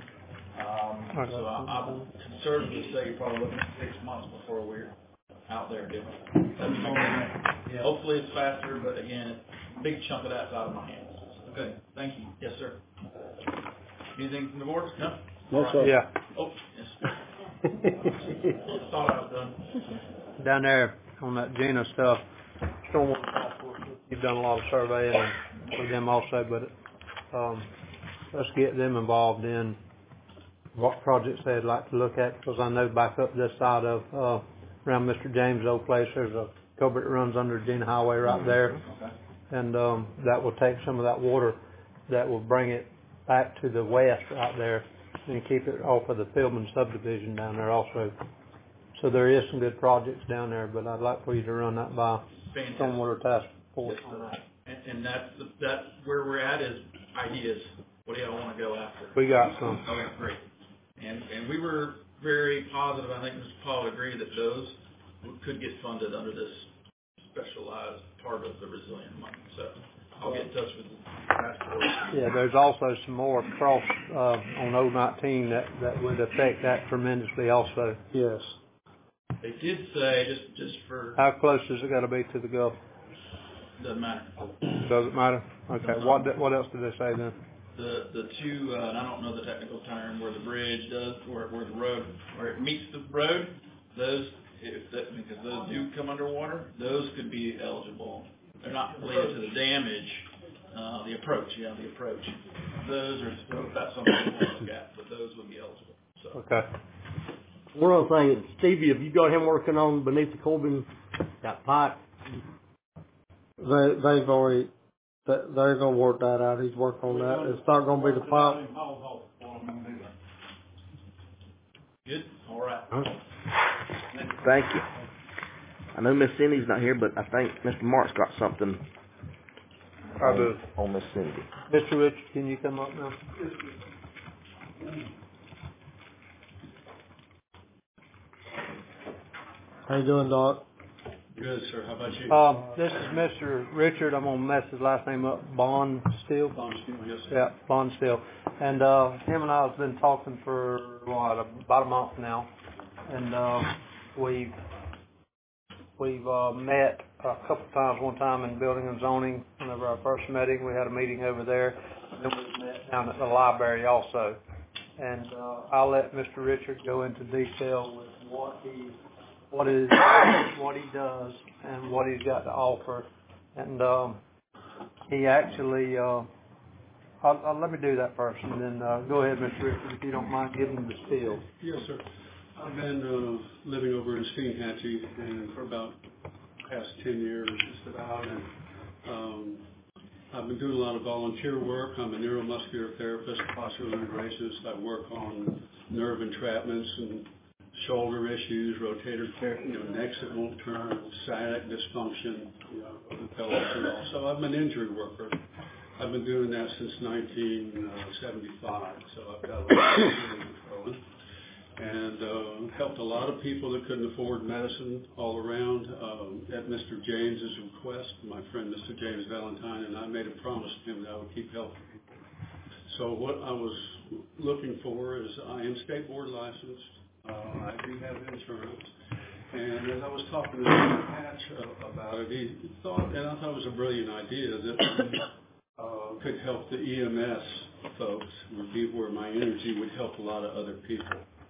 So I will conservatively say you're probably looking at 6 months before we're out there doing it. That's yeah. Hopefully it's faster, but again, a big chunk of that's out of my hands. Okay, thank you. Yes, sir. Anything from the board? No? No, sir. Yeah. Oh, yes. I thought I was done. Down there on that Gina stuff, stormwater task force, you've done a lot of surveying with them also, but let's get them involved in what projects they'd like to look at, because I know back up this side of around Mr. James' old place, there's a culvert that runs under Gina Highway right there, and that will take some of that water that will bring it back to the west right there and keep it off of the Philbin subdivision down there also. So there is some good projects down there, but I'd like for you to run that by Stormwater Task Force. And that's where we're at is ideas. What do y'all want to go after? We got some. Okay, great. And we were very positive. I think Mr. Paul agreed that those could get funded under this specialized part of the resilient money. So I'll get in touch with the task force. Yeah, there's also some more across on 019 that would affect that tremendously also. Yes. They did say, just for... How close does it got to be to the Gulf? Doesn't matter. Does it matter? Okay. What else did they say then? The two, and I don't know the technical term, where the bridge does, where the road, where it meets the road, those, because those do come underwater, those could be eligible. They're not related to the damage, the approach. Those are, that's something we want to look at, but those would be eligible. So. Okay. One other thing, Stevie, have you got him working on beneath the Corbin, that pipe? They've already, they're going to work that out. He's working on that. It's not going to be the pipe. Good? All right. Thank you. I know Miss Cindy's not here, but I think Mr. Mark's got something on Miss Cindy. Mr. Richard, can you come up now? How you doing, Doc? Good, sir. How about you? This is Mr. Richard. I'm going to mess his last name up. Bonsteel. Bonsteel, yes, sir. Yeah, Bonsteel. And him and I have been talking for, about a month now. And we've met a couple times. One time in building and zoning. Whenever I first met him, we had a meeting over there. And then we met down at the library also. And I'll let Mr. Richard go into detail with what what he does, and what he's got to offer. And he actually, let me do that first, and then go ahead, Mr. Richard, if you don't mind giving the spiel. Yes, sir. I've been living over in Steinhatchee and for about past 10 years, just about, and I've been doing a lot of volunteer work. I'm a neuromuscular therapist, postural integrationist. I work on nerve entrapments and shoulder issues, rotator cuff, necks that won't turn, sciatic dysfunction, of the pelvis and all. So I'm an injury worker. I've been doing that since 1975, so I've got a lot of experience going. And helped a lot of people that couldn't afford medicine all around. At Mr. James's request, my friend Mr. James Valentine and I made a promise to him that I would keep helping people. So what I was looking for is I am state board licensed. I do have insurance. And as I was talking to Mr. Patch about it, he thought, and I thought it was a brilliant idea, that could help the EMS folks, would be where my energy would help a lot of other people.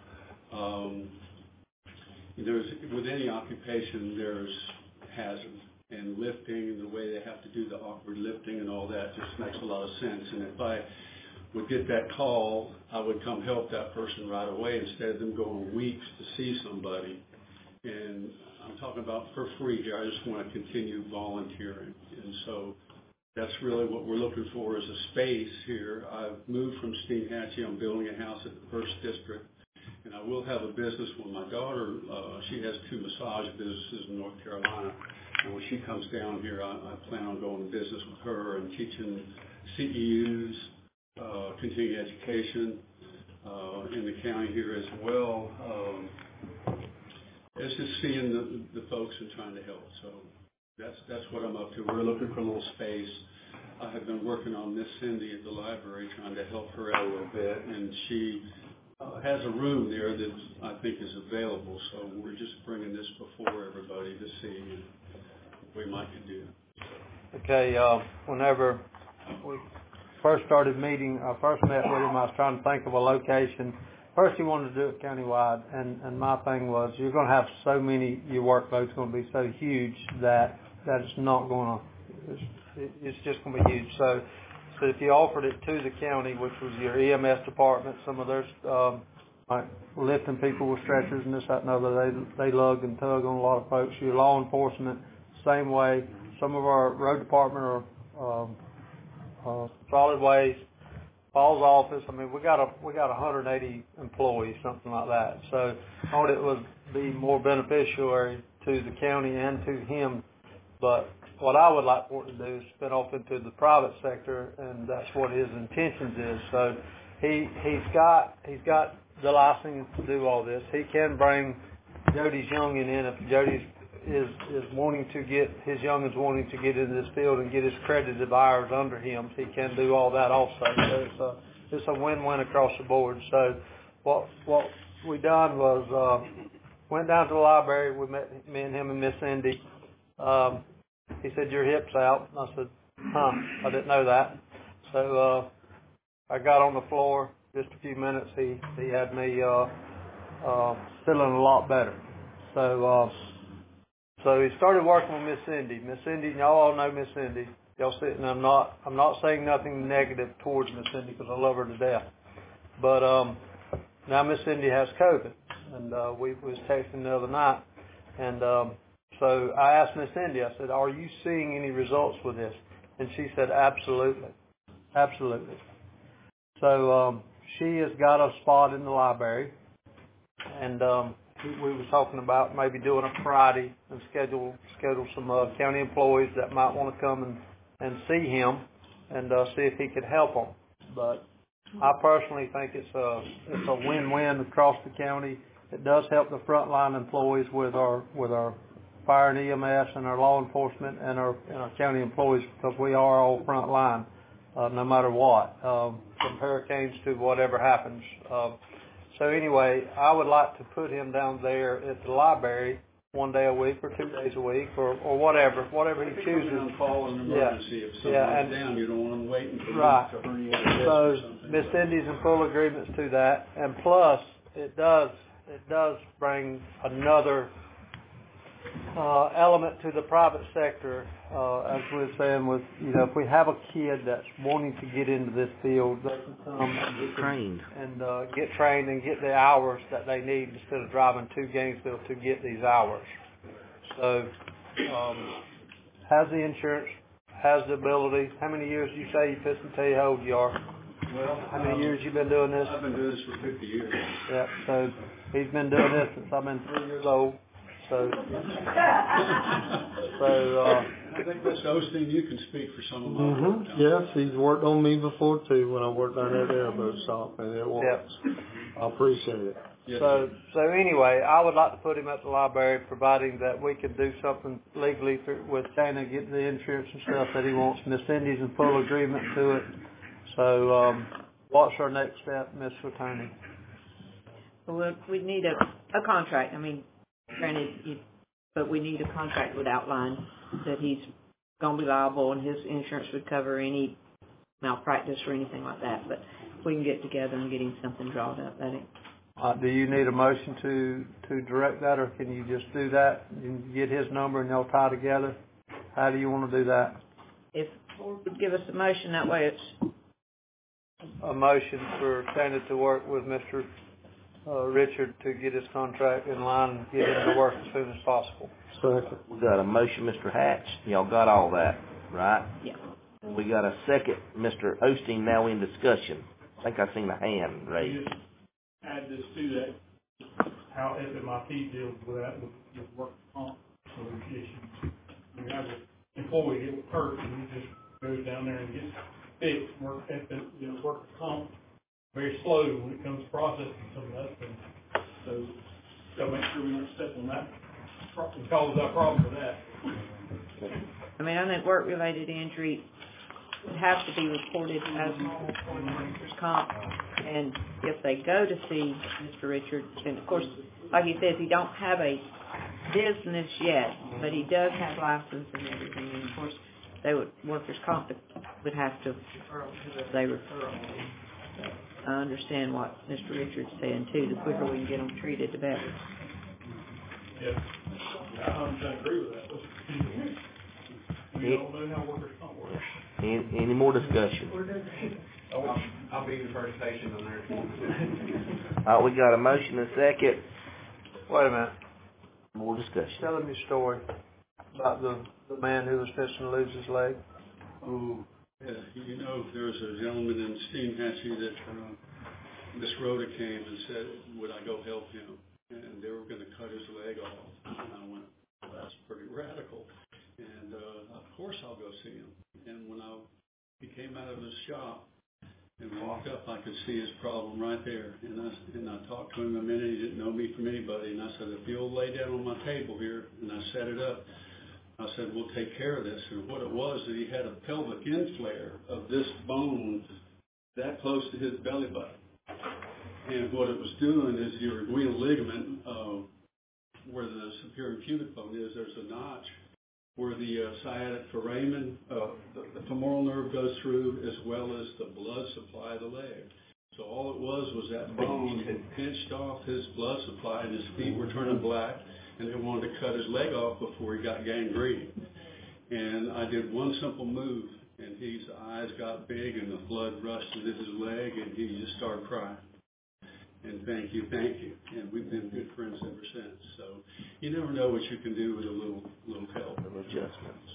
With any occupation, there's hazard, and lifting, the way they have to do the awkward lifting and all that just makes a lot of sense. And if I would get that call, I would come help that person right away instead of them going weeks to see somebody. And I'm talking about for free here. I just want to continue volunteering. And so that's really what we're looking for is a space here. I've moved from Steinhatchee. I'm building a house at the First District. And I will have a business with my daughter. She has 2 massage businesses in North Carolina. And when she comes down here, I plan on going to business with her and teaching CEUs, continuing education in the county here as well. It's just seeing the folks and trying to help. So that's what I'm up to. We're looking for a little space. I have been working on Miss Cindy at the library, trying to help her out a little bit, and she has a room there that I think is available. So we're just bringing this before everybody to see what we might can do. Okay, whenever we first started meeting, I first met with him, I was trying to think of a location. First he wanted to do it countywide, and my thing was, you're going to have so many, your workload's going to be so huge that it's not going to, it's just going to be huge. So if you offered it to the county, which was your EMS department, some of their, like lifting people with stretchers and this, that, and other, they lug and tug on a lot of folks. Your law enforcement, same way. Some of our road department or solid waste, Paul's office. I mean, we got 180 employees, something like that. So I thought it would be more beneficiary to the county and to him. But what I would like for it to do is spin off into the private sector, and that's what his intentions is. So he's got the license to do all this. He can bring Jody's youngin in if Jody's is wanting to get his youngins wanting to get into this field and get his credited hours under him. He can do all that also. So it's a win-win across the board. So what we done was went down to the library. We met me and him and Miss Cindy. He said, "Your hip's out." And I said, "Huh? I didn't know that." So I got on the floor. Just a few minutes. He had me feeling a lot better. So he started working with Miss Cindy. Miss Cindy, y'all all know Miss Cindy. Y'all sitting. I'm not saying nothing negative towards Miss Cindy because I love her to death. But now Miss Cindy has COVID, and we was texting the other night, and so I asked Miss Cindy. I said, "Are you seeing any results with this?" And she said, "Absolutely, absolutely." So she has got a spot in the library, and we were talking about maybe doing a Friday and schedule some county employees that might want to come and see him and see if he could help them. But I personally think it's a win-win across the county. It does help the frontline employees with our fire and EMS and our law enforcement and our county employees, because we are all frontline no matter what, from hurricanes to whatever happens. So anyway, I would like to put him down there at the library 1 day a week or 2 days a week or whatever he chooses. Call an emergency if someone's down. You don't want them waiting for right. to hurry up. So Miss Cindy's in full agreement to that, and plus it does bring another element to the private sector, as we were saying, with, if we have a kid that's wanting to get into this field, they can come and Get trained. and get trained and get the hours that they need instead of driving to Gainesville to get these hours. So, has the insurance, has the ability. How many years do you say you fit and tell you how old you are? Well, How many years you been doing this? I've been doing this for 50 years. Yeah, so he's been doing this since I've been 3 years old. So, I think Mr. Osteen, you can speak for some of my work. Yes, he's worked on me before too when I worked down at the airboat shop, and it works. I appreciate it. Yes. So anyway, I would like to put him at the library, providing that we can do something legally with Dana, getting the insurance and stuff that he wants. Miss Cindy's in full agreement to it. So, what's our next step, Miss Attorney? Well, we need a contract. I mean, granted, but we need a contract with outline that he's going to be liable and his insurance would cover any malpractice or anything like that. But we can get together and get him something drawn up. Do you need a motion to direct that, or can you just do that and get his number and they'll tie together? How do you want to do that? If the board would give us a motion, that way it's a motion for Dana to work with Mr. Richard to get his contract in line and get him to work as soon as possible. Second. We got a motion, Mr. Hatch. Y'all got all that, right? Yeah. We got a second, Mr. Osteen, now in discussion. I think I seen a hand raised. Just add this to that, how FMIP deals with that, with work comp issues. We have an employee get hurt and he just goes down there and gets fixed, work comp very slow when it comes to processing some of that thing. So, gotta make sure we don't step on that and cause that problem for that. I mean, I think work-related injury would have to be reported as normal for the workers' comp. And if they go to see Mr. Richard, and of course, like he says, he don't have a business yet, but he does have license and everything. And of course, workers' comp would have to refer if they refer them. I understand what Mr. Richard's saying too. The quicker we can get them treated, the better. Yeah, I 100% agree with that. We don't know how workers' comp works. Any more discussion? I'll be the first patient on there. All right, we got a motion and a second. Wait a minute. More discussion. Tell him your story about the man who was fixing to lose his leg. Oh, yeah, there's a gentleman in Steinhatchee that Miss Rhoda came and said, would I go help him? And they were going to cut his leg off. And I went, well, that's pretty radical. And of course I'll go see him. And when he came out of his shop and walked up, I could see his problem right there. And I talked to him a minute. He didn't know me from anybody. And I said, if you'll lay down on my table here, and I set it up, I said, we'll take care of this. And what it was, that he had a pelvic inflare of this bone that close to his belly button. And what it was doing is your inguinal ligament, where the superior pubic bone is, there's a notch where the sciatic foramen, the femoral nerve goes through, as well as the blood supply of the leg. So all it was that bone had pinched off his blood supply, and his feet were turning black, and they wanted to cut his leg off before he got gangrene. And I did one simple move, and his eyes got big, and the blood rushed into his leg, and he just started crying. And thank you. And we've been good friends ever since. So you never know what you can do with a little help. Little adjustments.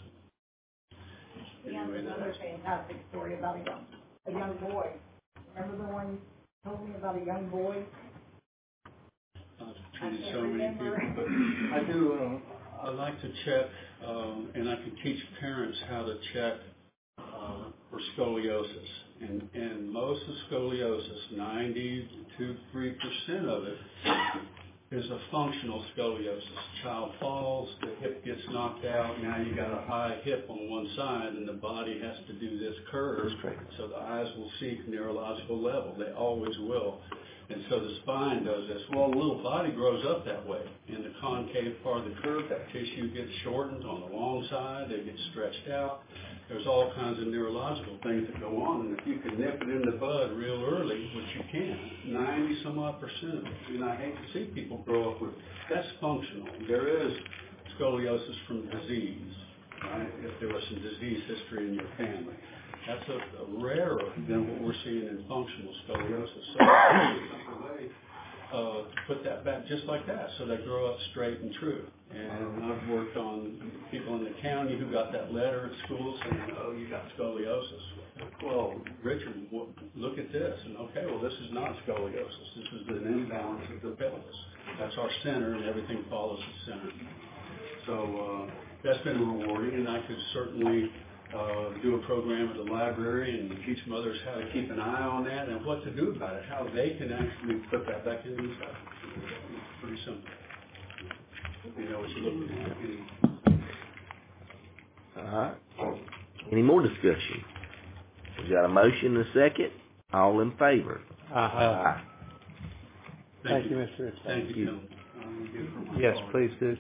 Anyway, another fantastic story about a young boy. Remember the one you told me about a young boy? I've treated so many people, but I do. I like to check, and I can teach parents how to check for scoliosis. And most of scoliosis, 92% of it, is a functional scoliosis. Child falls, the hip gets knocked out, now you got a high hip on one side, and the body has to do this curve, so the eyes will seek neurological level. They always will. And so the spine does this. Well, the little body grows up that way. In the concave part of the curve, that tissue gets shortened on the long side, it gets stretched out. There's all kinds of neurological things that go on, and if you can nip it in the bud real early, which you can, 90-some-odd% of it, and I hate to see people grow up with, that's functional. There is scoliosis from disease, right? If there was some disease history in your family. That's a rarer than what we're seeing in functional scoliosis. So put that back just like that, so they grow up straight and true. And I've worked on people in the county who got that letter at school saying, oh, you got scoliosis. Well, Richard, look at this. And okay, well, this is not scoliosis. This is an imbalance of the pelvis. That's our center, and everything follows the center. So that's been rewarding, and I could certainly do a program at the library and teach mothers how to keep an eye on that and what to do about it, how they can actually put that back in themselves. It's pretty simple. You know what you're looking at. All right. Any more discussion? We got a motion and a second. All in favor? Aye. Thank you, Mr. Richard. Thank you. Yes, please do.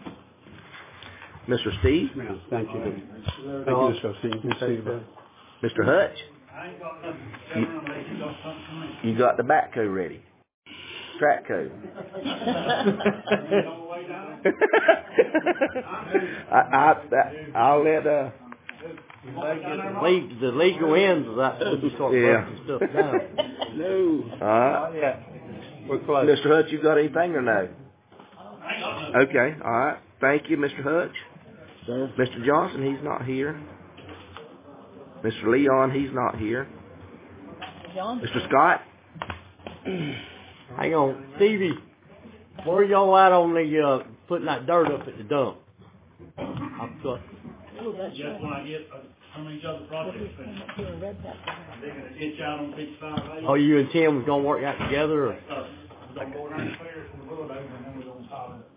Mr. Steve? Thank you. Thank you, Mr. Steve. Mr. Hutch? You got the backhoe ready? Track code. I'll let The legal ends of that when you start breaking stuff down. No. All right. Yeah. We're close. Mr. Hutch, you got anything or no? Okay. All right. Thank you, Mr. Hutch. Sir? Mr. Johnson, he's not here. Mr. Leon, he's not here. Mr. Scott? Hang on. Stevie, where y'all at on the putting that dirt up at the dump? Just when I get how many other projects finished. They're gonna ditch out on 55A. Oh, you and Tim was gonna work that together? Or? We're gonna go around and clear it from the bulldozer, and then we're gonna pile it.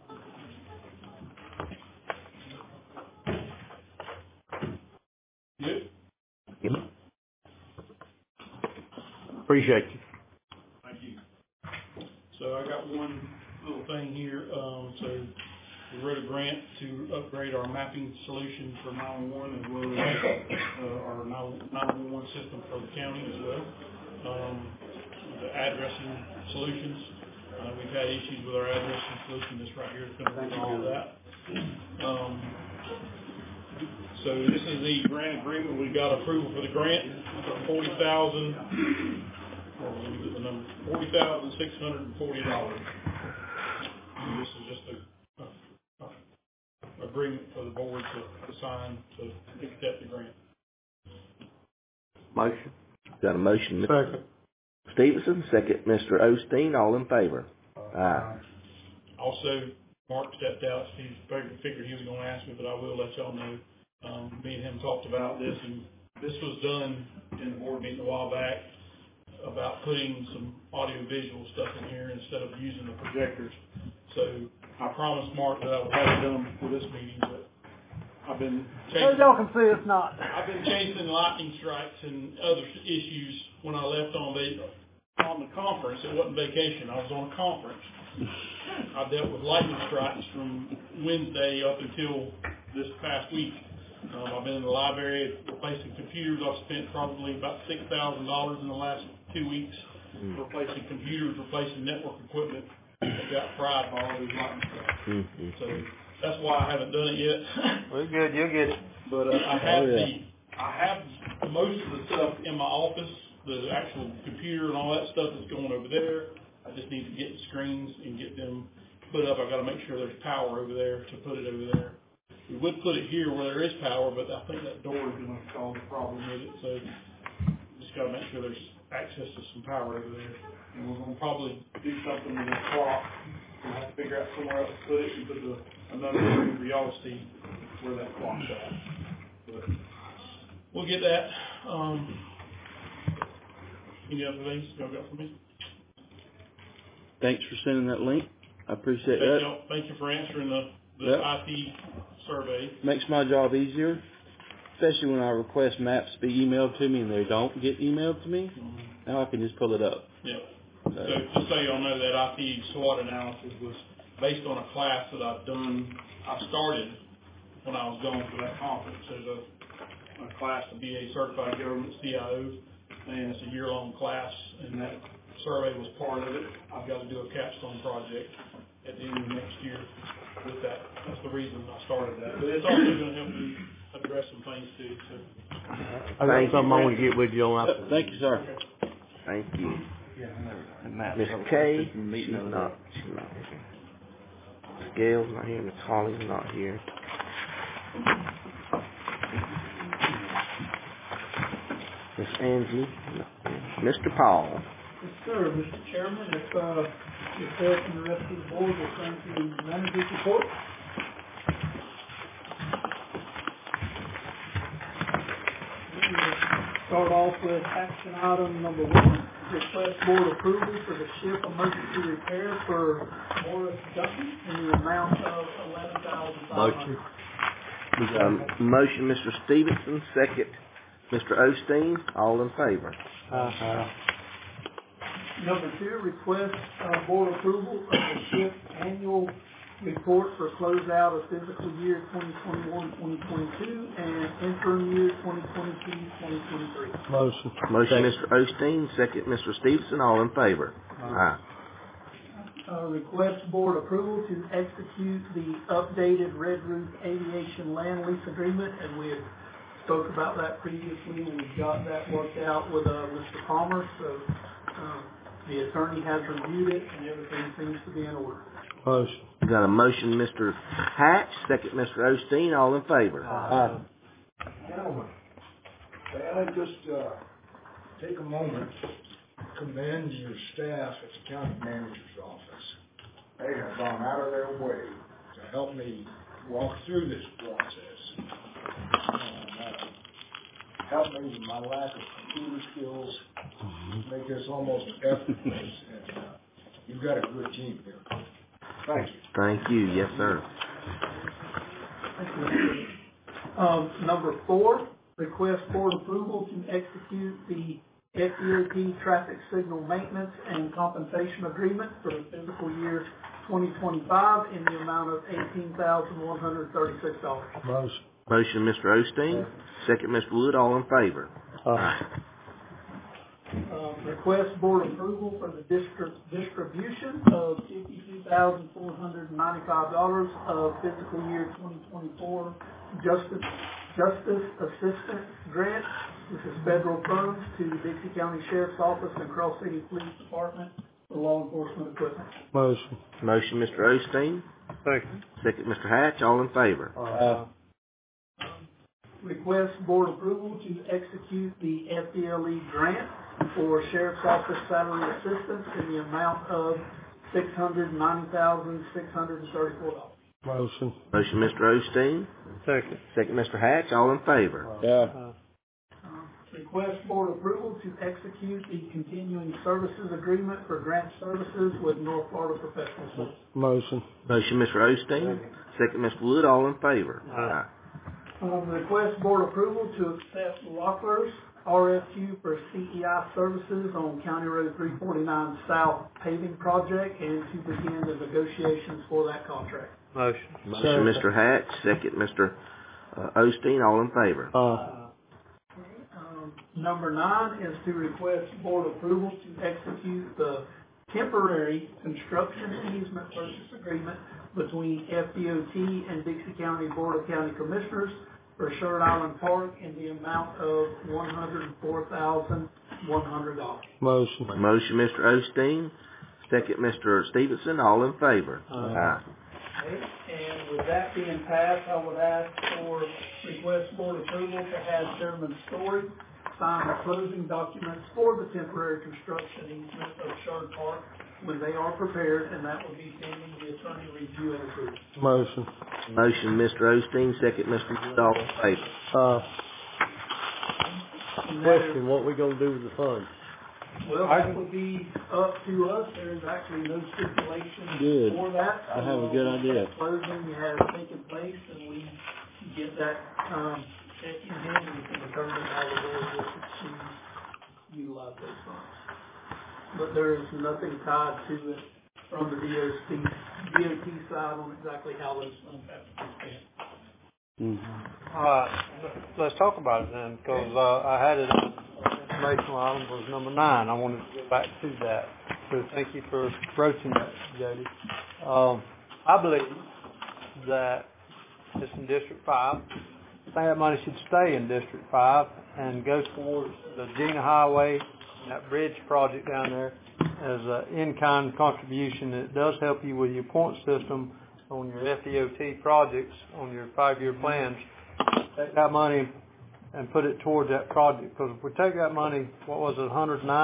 Good? Yep. Appreciate you. Thank you. So I got one little thing here. So we wrote a grant to upgrade our mapping solution for 911 as well as our 911 system for the county as well. The addressing solutions. We've had issues with our addressing solution. This right here is going to resolve that. So this is the grant agreement. We got approval for the grant for $40,640. This is just a agreement for the board to sign to accept the grant. Motion. Got a motion. Second. Stevenson, second. Mr. Osteen, all in favor? Aye. Also, Mark stepped out. He figured he was going to ask me, but I will let y'all know. Me and him talked about this, and this was done in the board meeting a while back about putting some audio-visual stuff in here instead of using the projectors. So I promised Mark that I would have it done for this meeting, but I've been chasing. Y'all can see us not. I've been chasing lightning strikes and other issues when I left on the conference. It wasn't vacation. I was on a conference. I dealt with lightning strikes from Wednesday up until this past week. I've been in the library replacing computers. I've spent probably about $6,000 in the last 2 weeks replacing computers, replacing network equipment that got fried by all these lightning strikes. So that's why I haven't done it yet. We're good. You'll get it. But I have most of the stuff in my office, the actual computer and all that stuff is going over there. I just need to get the screens and get them put up. I've got to make sure there's power over there to put it over there. We would put it here where there is power, but I think that door is going to cause a problem with it. So just got to make sure there's access to some power over there. And we're going to probably do something with this clock. We'll have to figure out somewhere else to put it and put another screen for y'all to see where that clock's at. But we'll get that. Any other things y'all got for me? Thanks for sending that link. I appreciate that. Thank you for answering the IT survey. Makes my job easier, especially when I request maps to be emailed to me and they don't get emailed to me. Now I can just pull it up. Yeah. So just so y'all know, that IT SWOT analysis was based on a class that I started when I was going to that conference. There's a class to be a certified government CIO, and it's a year-long class, and that survey was part of it. I've got to do a capstone project at the end of next year with that. That's the reason I started that. But it's also gonna help me address some things too, so. I got something I want to get with you on. Thank you, sir. Thank you. Miss Kay, she's not here. Miss Gail's not here, Miss Holly's not here. Miss Angie, not here. Mr. Paul. Yes, sir, Mr. Chairman, if, yourself and the rest of the board will turn to the manager's report. Start off with action item number 1, request board approval for the ship emergency repair for Morris Duncan in the amount of $11,500. Motion, Mr. Stevenson, second, Mr. Osteen, all in favor. Number 2, request board approval of the ship annual report for closeout of fiscal year 2021-2022 and interim year 2022-2023. Motion. Motion, Mr. Osteen, second, Mr. Stevenson, all in favor. Aye. Request board approval to execute the updated Red Roof Aviation land lease agreement, and we had spoke about that previously, and we've got that worked out with Mr. Palmer, so the attorney has reviewed it, and everything seems to be in order. Motion. We got a motion, Mr. Hatch, second, Mr. Osteen, all in favor. Gentlemen, may I just take a moment to commend your staff at the county manager's office. They have gone out of their way to help me walk through this process. Help me with my lack of computer skills, make this almost effortless, and you've got a good team here. Thank you. Thank you, yes, sir. Number 4, request board approval to execute the FDOT traffic signal maintenance and compensation agreement for the fiscal year 2025 in the amount of $18,136. Motion. Motion, Mr. Osteen, second, Mr. Wood, all in favor. Request board approval for the distribution of $52,495 of fiscal year 2024 Justice Assistance Grant. This is federal funds to the Dixie County Sheriff's Office and Cross City Police Department for law enforcement equipment. Motion. Motion, Mr. Osteen. Second. Second, Mr. Hatch, all in favor. Request board approval to execute the FDLE grant for Sheriff's Office salary assistance in the amount of $690,634. Motion. Motion, Mr. Osteen. Second. Second, Mr. Hatch, all in favor. Request board approval to execute the continuing services agreement for grant services with North Florida Professional Services. Motion. Motion, Mr. Osteen. Second, Mr. Wood, all in favor. Aye. Request board approval to accept Lockler's RFQ for CEI services on County Road 349 South paving project and to begin the negotiations for that contract. Motion. Motion, Mr. Hatch. Second, Mr. Osteen, all in favor. Number 9 is to request board approval to execute the temporary construction easement purchase agreement between FDOT and Dixie County Board of County Commissioners for Sherwood Island Park in the amount of $104,100. Motion. Motion, Mr. Osteen. Second, Mr. Stevenson, all in favor. Aye. Okay, and with that being passed, I would ask for request board approval to have Chairman Story sign the closing documents for the temporary construction easement of Sherwood Park when they are prepared, and that will be pending the attorney review and approval. Motion. Motion, Mr. Osteen. Second, Mr. Wood, all in favor. Question, what we gonna do with the funds? Well, that would be up to us. There is actually no stipulation Good. for that. I have a good idea. Closing has taken place, and we get that check in hand, and we can determine how the board will utilize those funds. But there is nothing tied to it from the DOT side on exactly how those funds have to be spent. Let's talk about it then, because I had it on informational item was number 9. I wanted to go back to that. So thank you for broaching that, Jody. I believe that it's in District 5. I think that money should stay in District 5 and go towards the Gina Highway and that bridge project down there as an in-kind contribution. It does help you with your point system on your FDOT projects, on your 5-year plans. Take that money and put it towards that project. Because if we take that money, what was it,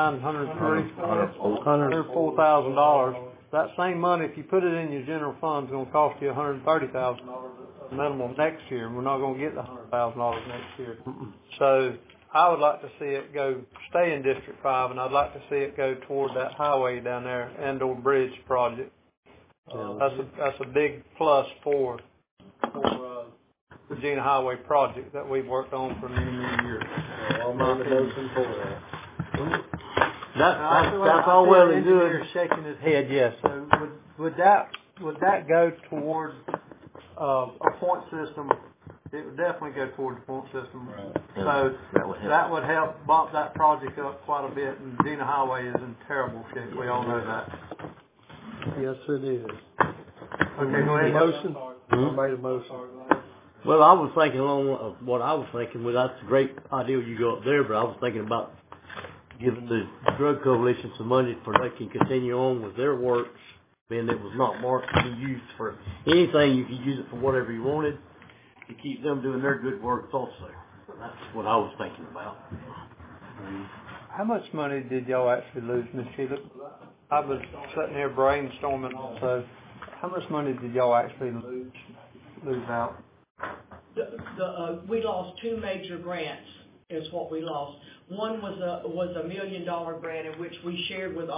$104,000, that same money, if you put it in your general fund, is going to cost you $130,000 minimum next year, and we're not going to get the $100,000 next year. So I would like to see it stay in District 5, and I'd like to see it go toward that highway down there and/or bridge project. That's a big plus for the Gina Highway project that we've worked on for many, many years. I'll make a motion for that. That's all well and good. Shaking his head, yes. So would that go towards a point system? It would definitely go towards the point system. Right. So that would help bump that project up quite a bit. And Gina Highway is in terrible shape. We all know that. Yes, it is. Okay, go ahead. Motion. I made a motion. Well, I was thinking along what I was thinking. Well, that's a great idea you go up there, but I was thinking about giving the drug coalition some money for they can continue on with their works, being it was not marked to be used for anything. You could use it for whatever you wanted to keep them doing their good work also. That's what I was thinking about. How much money did y'all actually lose, Miss Sheila? I was sitting here brainstorming also. How much money did y'all actually lose out? We lost 2 major grants is what we lost. One was a $1 million grant in which we shared with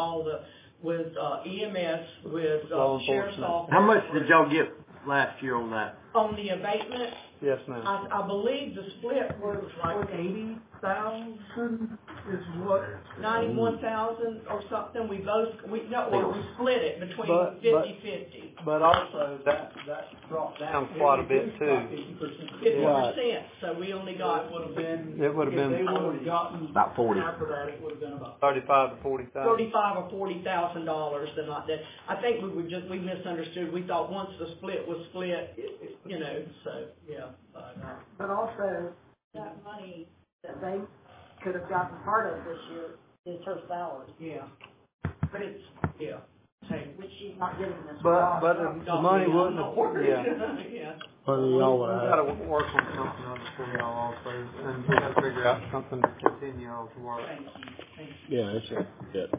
EMS, with Sheriff's Office. How much did y'all get last year on that? On the abatement? Yes, ma'am. I believe the split was like 80,000 is what? 91,000 or something. We split it between 50-50. But also that dropped down quite a bit too. 50%. So we only got. It would have been. If they would have gotten about 40. After that, it would have been about $35,000 to $40,000. $35,000 or $40,000, and not that. I think we misunderstood. We thought once the split was split, so yeah. But also, that money that they could have gotten part of this year is her salary. Yeah. But it's, which she's not getting this. But the money wouldn't have, yeah. Well, y'all got to work on something else for y'all also, and we got to figure out something to continue y'all's work. Yeah, that's it. Good.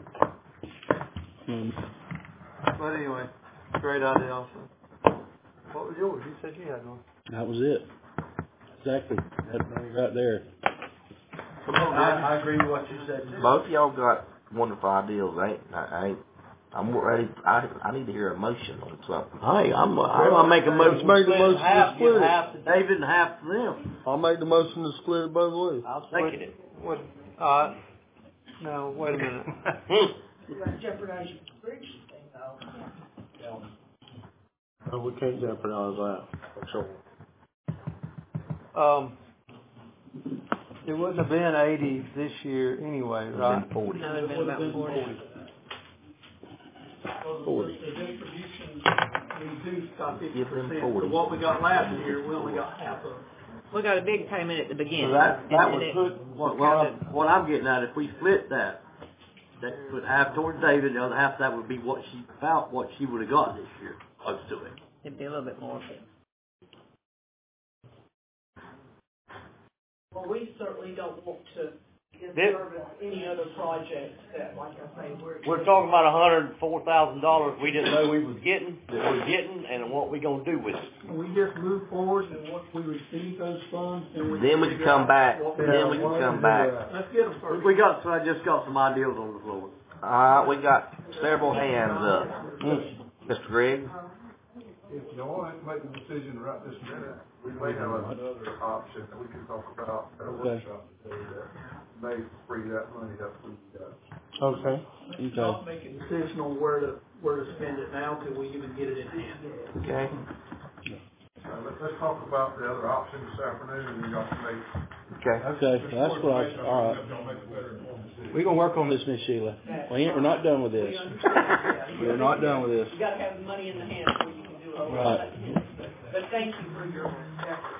But anyway, great idea also. What was yours? You said you had one. That was it. Exactly. That right there. I agree with what you said. Both of y'all got wonderful ideas. I'm ready. I need to hear a motion on something. Hey, I'm gonna make a motion. Make the motion to split it. Half to David and half to them. I'll make the motion to split it both ways. I'll second it. No, wait a minute. You got to jeopardize your bridge thing, though. No, we can't jeopardize that. For sure. It wouldn't have been 80 this year anyway, right? 40. No, it would have been about 40. The distribution reduced by 50%. So what we got last year, we only got half of it. We got a big payment at the beginning. So that would put what I'm getting at. If we split that put half towards David, the other half that would be what she would have got this year, close to it. It'd be a little bit more. Well, we certainly don't want to disturb any other projects that, like I say, We're talking about $104,000 we didn't know we was getting, and what we gonna do with it. We just move forward, and once we receive those funds, then we can come back. Let's get them first. I just got some ideas on the floor. We got several hands up. Mr. Grigg? If y'all want to make a decision right this minute, we may have another option that we can talk about at a workshop today that may free that money up for you guys. Okay. I'll make a decision on where to spend it now till we even get it in hand. Okay. Let's talk about the other option this afternoon, and then y'all can make. Okay. Okay, that's what all right. We're going to work on this, Miss Sheila. We're not done with this. We're not done with this. You got to have the money in the hand before you can do it. Right. But thank you for your effort.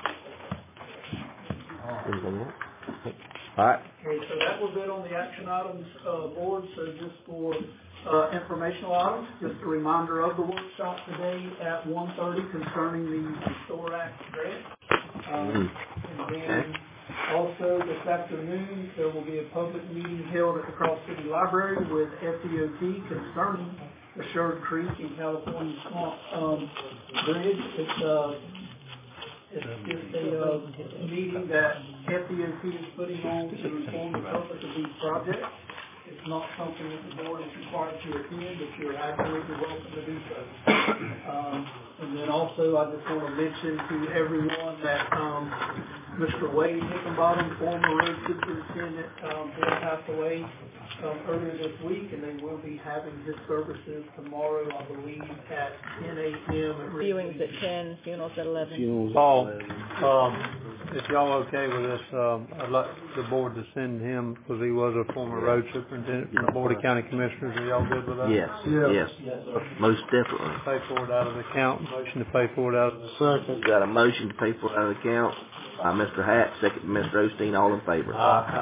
All right. Okay, so that was it on the action items, board, so just for, informational items, just a reminder of the workshop today at 1:30 concerning the Restore Act grant. And then also this afternoon, there will be a public meeting held at the Cross City Library with FDOT concerning the Sherwood Creek and California Swamp, Bridge. It's just a meeting that FDOT is putting on to inform the public of these projects. It's not something that the board is required to attend, but you're absolutely welcome to do so. And then also, I just want to mention to everyone that Mr. Wade Hickenbottom, former road superintendent, did pass away earlier this week, and they will be having his services tomorrow, I believe, at 10 a.m. Viewings at 10, funerals at 11. Paul, if y'all okay with this, I'd like the board to send him, because he was a former road superintendent from the Board of County Commissioners. Are y'all good with that? Yes, most definitely. Pay for it out of the account, motion to pay for it out of the second. Got a motion to pay for it out of the account by Mr. Hatt, second by Mr. Osteen, all in favor.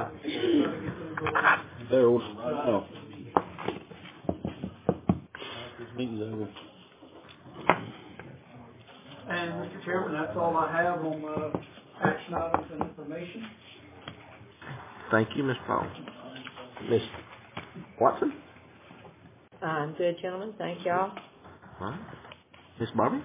Meeting's over. And Mr. Chairman, that's all I have on action items and information. Thank you, Ms. Paul. Ms. Watson? I'm good, gentlemen. Thank y'all. All right. Ms. Barbie?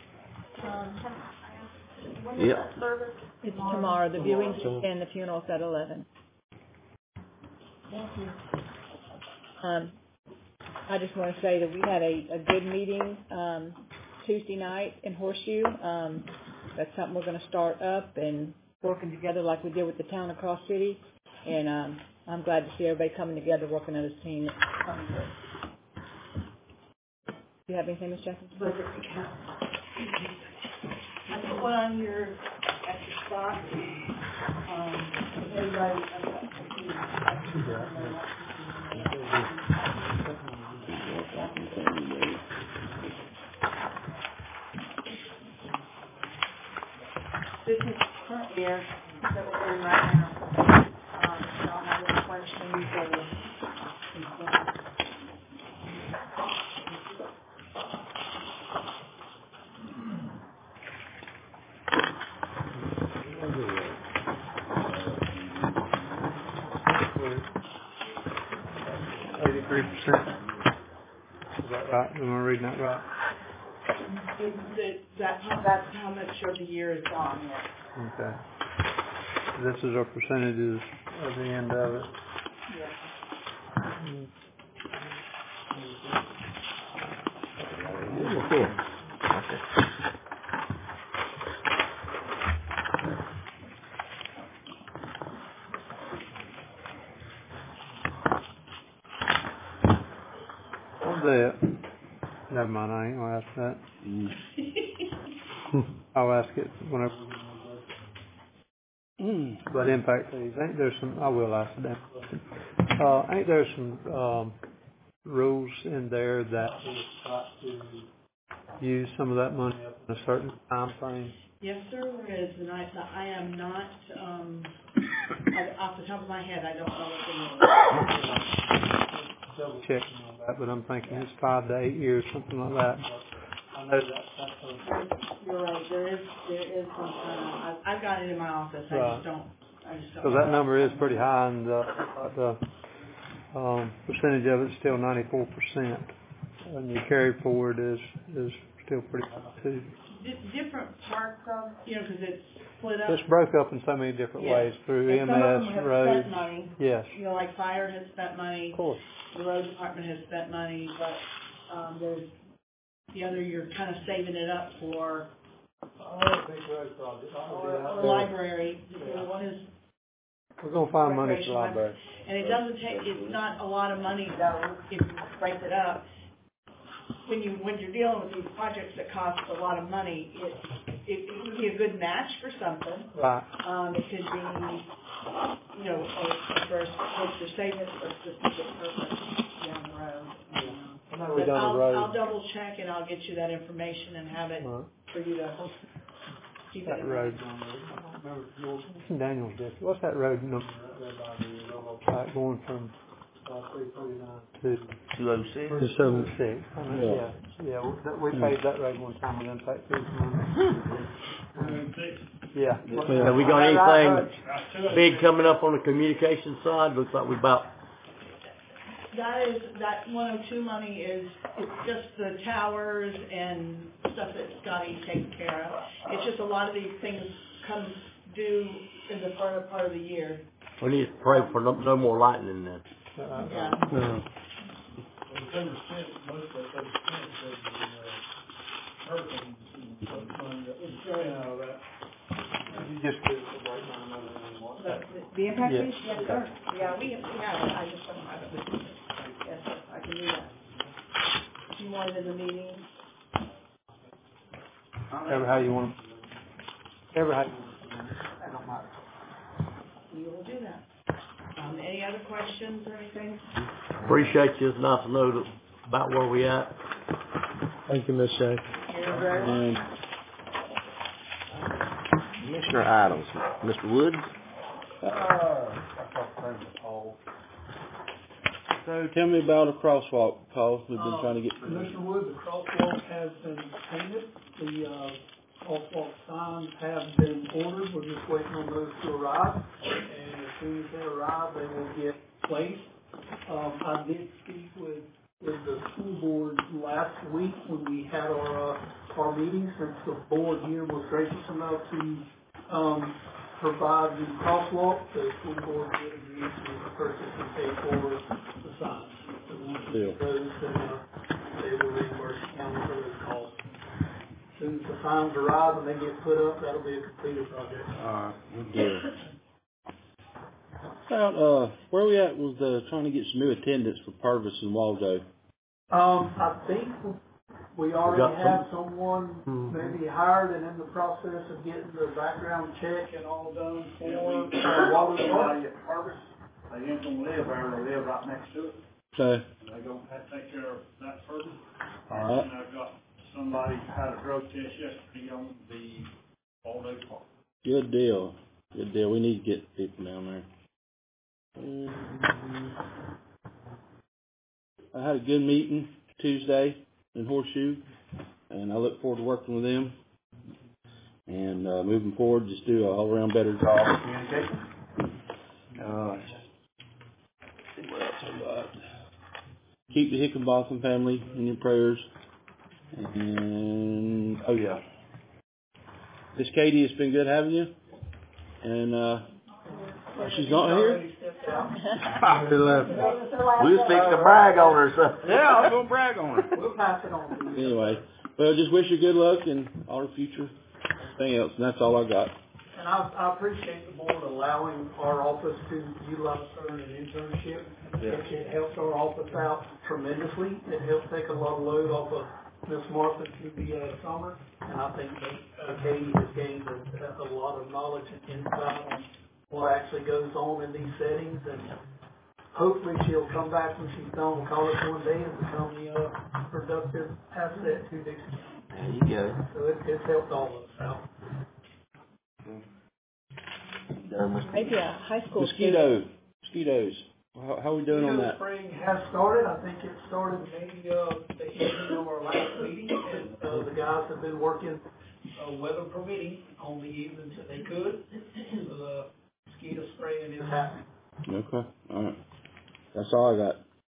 When is Yep. that service? It's tomorrow. The viewings at 10, the funerals at 11. Thank you. I just want to say that we had a good meeting Tuesday night in Horseshoe. That's something we're going to start up and working together like we did with the town of Cross City. And I'm glad to see everybody coming together, working as a team. Do you have anything, Ms. Jackson? I put one on your, at your spot. Everybody, this is currently that we're doing right now. I don't have any questions or Is that right? Am I reading that right? That's how much of the year is gone, yes. Okay. This is our percentages at the end of it. Yes. What's that? Never mind, I ain't gonna ask that. I'll ask it whenever. But impact fees, ain't there some, I will ask that question. Ain't there some, rules in there that we've got to use some of that money up in a certain time frame? Yes, sir, there is, and I am not, off the top of my head, I don't know what the Double checking on that, but I'm thinking it's 5 to 8 years, something like that. I know that's You're right, there is some, I've got it in my office, I just don't. Because that number is pretty high, and the percentage of it's still 94%, and your carry forward is still pretty high too. Different parts of, because it's split up. It's broke up in so many different ways through And some of them EMS, have roads. spent money. Yes. Like fire has spent money. Of course. The road department has spent money, but there's the other, you're kind of saving it up for the library. One is We're going to find money for the library. And it doesn't take, it's not a lot of money though, if you break it up. When you're dealing with these projects that cost a lot of money, it could be a good match for something. Right. It could be, for saving it for a specific purpose down the road. But I'll double check and I'll get you that information and have it figure that one. Keep That it in road mind. number. It's in Daniels District. What's that road number? Like going from 339 to 206. to 206. Yeah. We paid that road one time. We done paid through money. Yeah. Have we got anything big coming up on the communication side? Looks like we about. That 102 money it's just the towers and stuff that Scotty's taking care of. It's just a lot of these things come due in the further part of the year. We need to pray for no more lightning then. Yeah. Well, the 10%, most of that 10% is the hurricane fund that was drained out of that. You just give us a breakdown of it. The impact Yeah. fees? Yes, sir. Yeah, we have it, I just don't have it. Yes, sir, I can do that. You want it in the meeting? Ever how you want. Ever how you want. I don't matter. We will do that. Any other questions or anything? Appreciate you. It's nice to know about where we at. Thank you, Ms. Shea. You're very welcome. Commissioner items, Mr. Woods. So tell me about a crosswalk, Paul. We've been trying to get. Commissioner Wood, the crosswalk has been painted, the, crosswalk signs have been ordered, we're just waiting on those to arrive, and as soon as they arrive, they will get placed. I did speak with the school board last week when we had our meeting, since the board here was gracious enough to, provide the crosswalk, the school board did agree to purchase and pay for the signs. So once we get those, then, they will reimburse the county for those costs. As soon as the signs arrive and they get put up, that'll be a completed project. Good deal. About, where we at with trying to get some new attendants for Purvis and Waldo? I think we already have someone maybe hired and in the process of getting the background check and all done for Waldo Park. Purvis, they ain't gonna live there, they live right next to it. Okay. They gonna have to take care of that first. All right. And I've got somebody had a drug test yesterday on the Waldo Park. Good deal. Good deal. We need to get people down there. I had a good meeting Tuesday in Horseshoe, and I look forward to working with them. And moving forward, just do an all-around better job of communicating. See what else I got. Keep the Hickenbotham family in your prayers. And, oh yeah. Miss Katie, it's been good having you. And, she's not here? We was fixing to brag on her, so. Yeah, I was going to brag on her. We'll pass it on to you. Anyway, well, just wish you good luck in all the future, everything else, and that's all I got. And I appreciate the board allowing our office to utilize her in an internship. Yeah. It helps our office out tremendously. It helps take a lot of load off of Miss Martha through the summer. And I think that Katie has gained a lot of knowledge and insight on what actually goes on in these settings. And hopefully she'll come back when she's done with college one day and become the productive asset to Dixie County. There you go. So it's helped all of us out. Maybe a high school Mosquitoes. How are we doing on that? Spraying has started. I think it started maybe the evening of our last meeting, and the guys have been working weather permitting on the evenings that they could. So the mosquito spraying is happening. Okay, all right. That's all I got.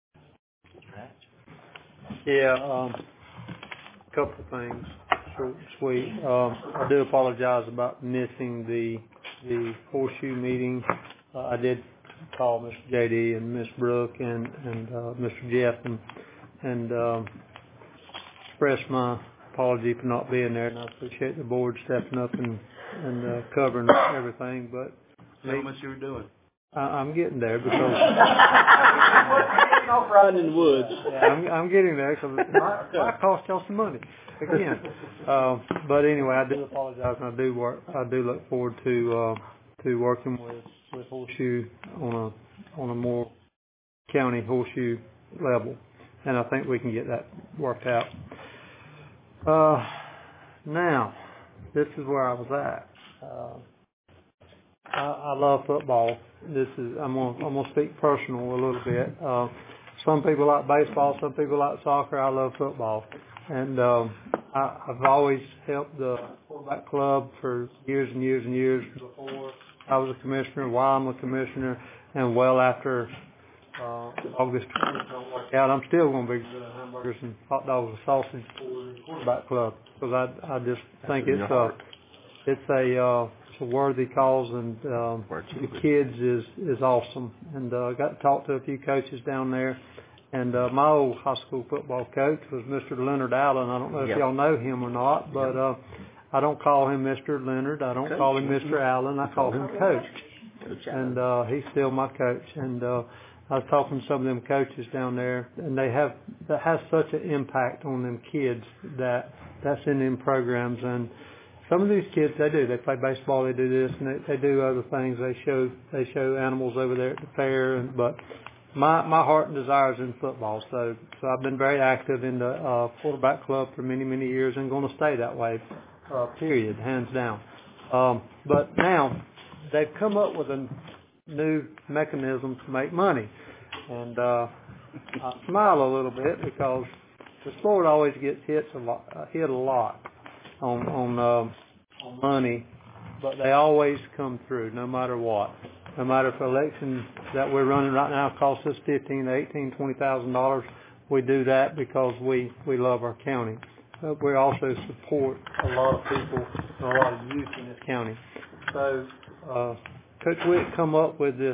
Yeah, couple of things, short and sweet. I do apologize about missing the Horseshoe meeting. I did call Mr. JD and Miss Brooke and Mr. Jeff and express my apology for not being there, and I appreciate the board stepping up and covering everything. But How much you were doing? I'm getting there because riding in the woods. Yeah, I'm getting there because it might cost y'all some money again. But anyway, I do apologize, and I do look forward to working with Horseshoe on a more county Horseshoe level, and I think we can get that worked out. Now, this is where I was at. I love football. I'm gonna speak personal a little bit. Some people like baseball, some people like soccer. I love football, and I've always helped the quarterback club for years and years and years. Before I was a commissioner, while I'm a commissioner, and well after August 20th don't work out, I'm still going to be doing hamburgers and hot dogs and sausage for the quarterback club, because I just think it's a worthy cause, and the kids is awesome. And I got to talk to a few coaches down there. And my old high school football coach was Mr. Leonard Allen. I don't know if y'all know him or not, but I don't call him Mr. Leonard. I don't call him Mr. Allen. I call him Coach. And he's still my coach. And I was talking to some of them coaches down there, and that has such an impact on them kids that's in them programs. And some of these kids, they play baseball, they do this, and they do other things. They show animals over there at the fair, but my heart and desire is in football. So I've been very active in the quarterback club for many, many years, and going to stay that way, period, hands down. But now they've come up with a new mechanism to make money, and I smile a little bit because the sport always gets hit a lot on money, but they always come through no matter what. No matter if the election that we're running right now costs us $15,000 to $18,000, $20,000, we do that because we love our county. But we also support a lot of people and a lot of youth in this county. So Coach Witt come up with this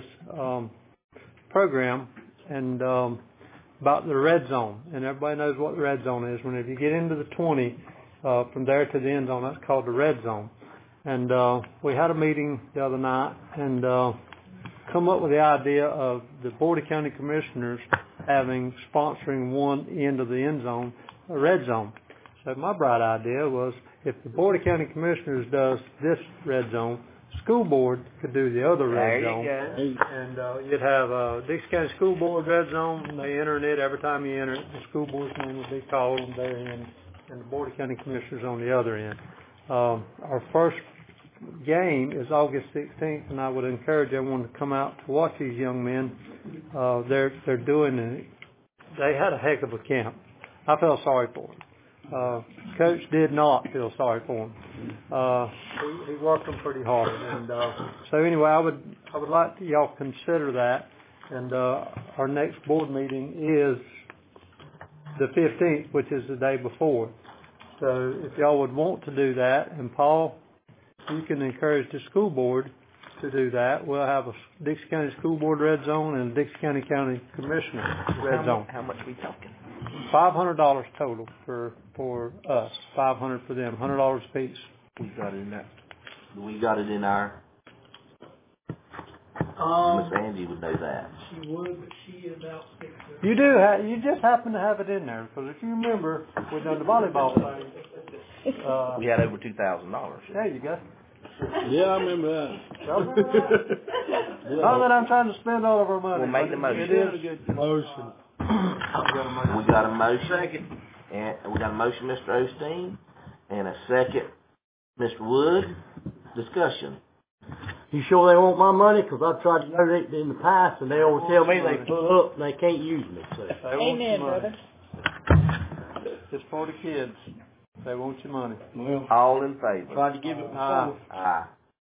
program and about the red zone, and everybody knows what the red zone is. Whenever you get into the 20, from there to the end zone, that's called the red zone. And we had a meeting the other night and come up with the idea of the Board of County Commissioners sponsoring one end of the end zone, a red zone. So my bright idea was, if the Board of County Commissioners does this red zone, school board could do the other red zone. There you go. And you'd have Dixie County School Board red zone, and they enter it. Every time you enter it, the school board's name will be called on their end, and the Board of County Commissioners on the other end. Our first game is August 16th, and I would encourage everyone to come out to watch these young men. They had a heck of a camp. I felt sorry for them. Coach did not feel sorry for them. He worked them pretty hard, and so anyway, I would like y'all consider that. And our next board meeting is the 15th, which is the day before. So if y'all would want to do that, and Paul, you can encourage the school board to do that. We'll have a Dixie County School Board red zone and a Dixie County Commissioner red zone. How much are we talking? $500 total for us. $500 for them. $100 apiece. We got it in that. We got it in our. Miss Angie would know that. She would, but she is out sick. You do. You just happen to have it in there, because if you remember, we done the volleyball thing. We had over $2,000. There you go. Yeah, I remember that. Not that I'm trying to spend all of our money. We'll make the motion. It is a good motion. We got a motion. Second. And we got a motion, Mr. Osteen, and a second, Mr. Wood. Discussion. You sure they want my money? Because I've tried to donate in the past, and they always tell me they pull up and they can't use me. So. Amen, brother. It's for the kids. They want your money. Well, all in favor. Tried to give it before. Aye.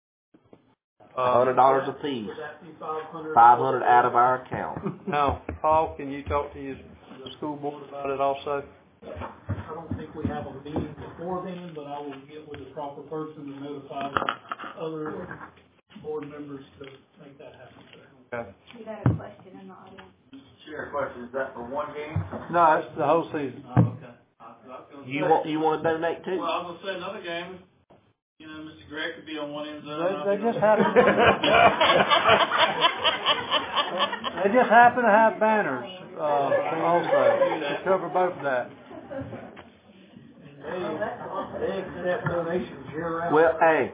$100 apiece. $500 out of our account. Now, Paul, can you talk to the school board about it also? I don't think we have a meeting before then, but I will get with the proper person to notify other board members to make that happen. Okay. We got a question in the audience. Share question, is that for one game? No, it's the whole season. Oh, okay. You want to donate too? Well, I was gonna say another game. You know, Mr. Gregg could be on one end zone. They just happen to have banners also to cover both of that. They accept donations year-round. Well, hey.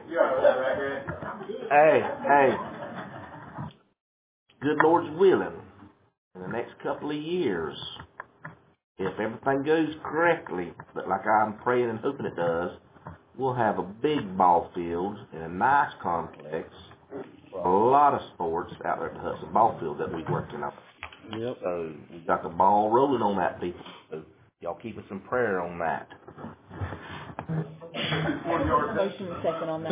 Good Lord's willing, in the next couple of years, if everything goes correctly, but like I'm praying and hoping it does, we'll have a big ball field and a nice complex for a lot of sports out there at the Hudson Ball Field that we're working on. Yep. So we've got the ball rolling on that, people. So y'all keep us in prayer on that. Motion and second on that.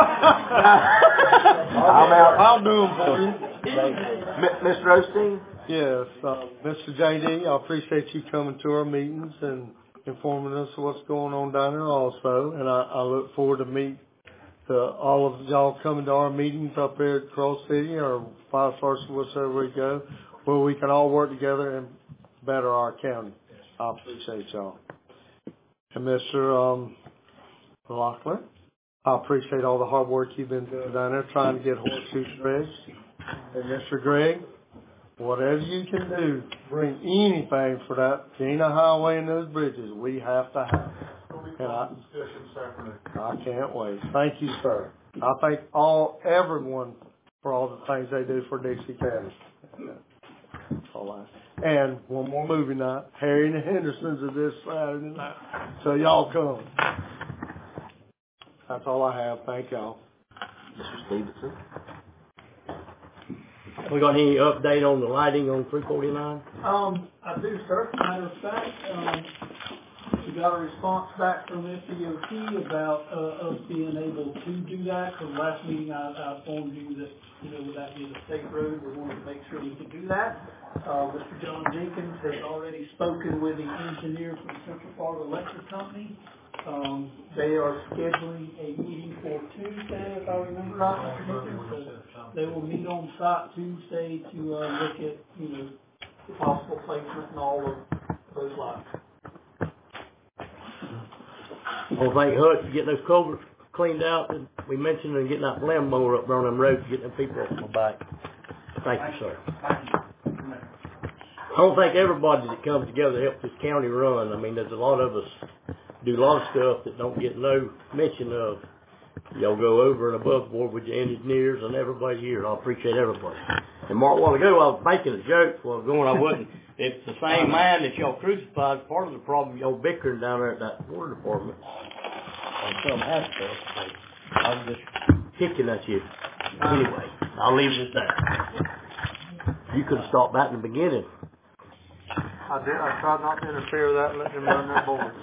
I'll do them for you. Mr. Osteen? Yes, Mr. J.D., I appreciate you coming to our meetings and informing us of what's going on down there also, and I look forward to meet all of y'all coming to our meetings up here at Cross City or vice versa, whichever we go, where we can all work together and better our county. I appreciate y'all. And Mr. Locklear, I appreciate all the hard work you've been doing down there trying to get horseshoes dredged. And Mr. Greg, whatever you can do, bring anything for that Gina Highway and those bridges, we have to have. And I can't wait. Thank you, sir. I thank everyone for all the things they do for Dixie County. That's all I. And one more movie night, Harry and the Hendersons are this Saturday night. So y'all come. That's all I have. Thank y'all. Mr. Stevenson? We got any update on the lighting on 349? I do, sir. Matter of fact, we got a response back from FDOT about us being able to do that. From last meeting, I informed you that, with that being a state road, we wanted to make sure we could do that. Mr. John Jenkins has already spoken with the engineer from Central Florida Electric Company. They are scheduling a meeting for Tuesday, if I remember right, Mr. Jenkins. So they will meet on site Tuesday to look at, the possible placement and all of those lights. I want to thank Hutch for getting those culverts cleaned out. And we mentioned and getting that limb mower up there on them roads, getting them people off my back. Thank you, sir. I don't think everybody that comes together to help this county run. I mean, there's a lot of us do a lot of stuff that don't get no mention of. Y'all go over and above board with your engineers and everybody here. I appreciate everybody. And Mark, a while ago, I was making a joke while going, I wasn't. It's the same man that y'all crucified. Part of the problem, y'all bickering down there at that water department on some aspect. I was just picking at you. Anyway, I'll leave it at that. You could have stopped that in the beginning. I did. I tried not to interfere with that and let them run their boards.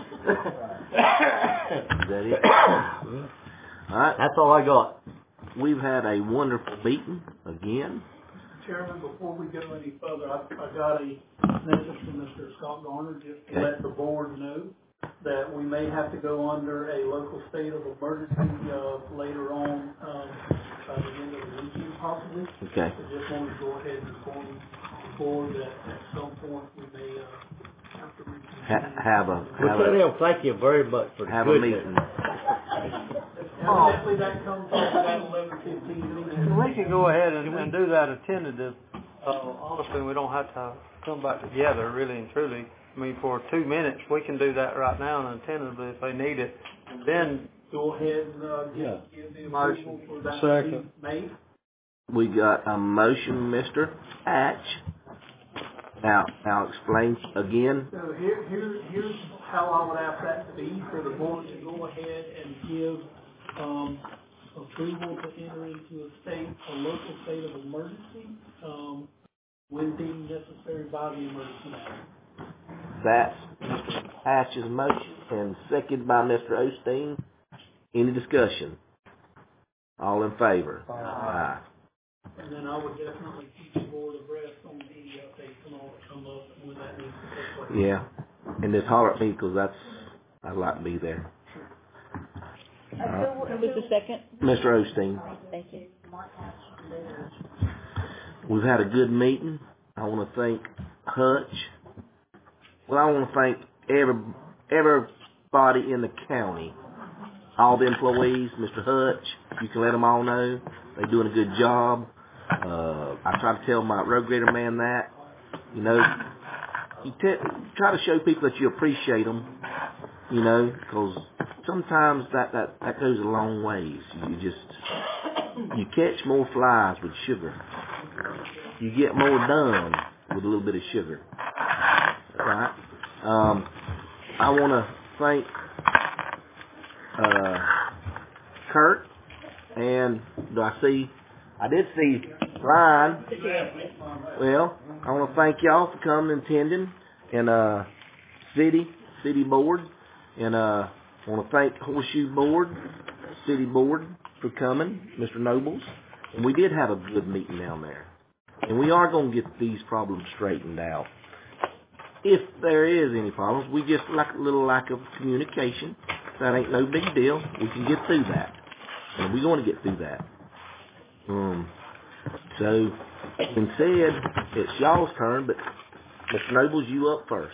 Is that it? All right. That's all I got. We've had a wonderful meeting again. Chairman, before we go any further, I got a message from Mr. Scott Garner just to let the board know that we may have to go under a local state of emergency later on by the end of the weekend possibly. Okay. So just wanted to go ahead and inform the board that at some point we may have to thank you very much for the have good a meeting. Evidently that comes on about 11:15 meeting. We can go ahead and do that tentative. Honestly, we don't have to come back together, really and truly. I mean, for 2 minutes, we can do that right now and tentatively if they need it. Then go ahead and give the approval for that to be made. We got a motion, Mr. Hatch. Now explain again. So here's how I would ask that to be, for the board to go ahead and give approval to enter into a local state of emergency when deemed necessary by the Emergency Act. That's Mr. Hatch's motion and seconded by Mr. Osteen. Any discussion? All in favor? Aye. And then I would definitely keep the board abreast on any updates and all that come up when that needs to take place. Yeah, and just holler at me because I'd like to be there. Who was the second? Mr. Osteen. Thank you. We've had a good meeting. I want to thank Hutch. Well, I want to thank everybody in the county. All the employees, Mr. Hutch, you can let them all know. They're doing a good job. I try to tell my road grader man that. You try to show people that you appreciate them, because sometimes that goes a long ways. You catch more flies with sugar. You get more done with a little bit of sugar. Right? I want to thank Kurt, and I did see Ryan. Well, I want to thank y'all for coming and attending, and city board, and I want to thank Horseshoe Board, City Board for coming, Mr. Nobles, and we did have a good meeting down there, and we are going to get these problems straightened out. If there is any problems, we just like a little lack of communication. That ain't no big deal. We can get through that, and we're going to get through that. So, being said, it's y'all's turn, but Mr. Nobles, you up first.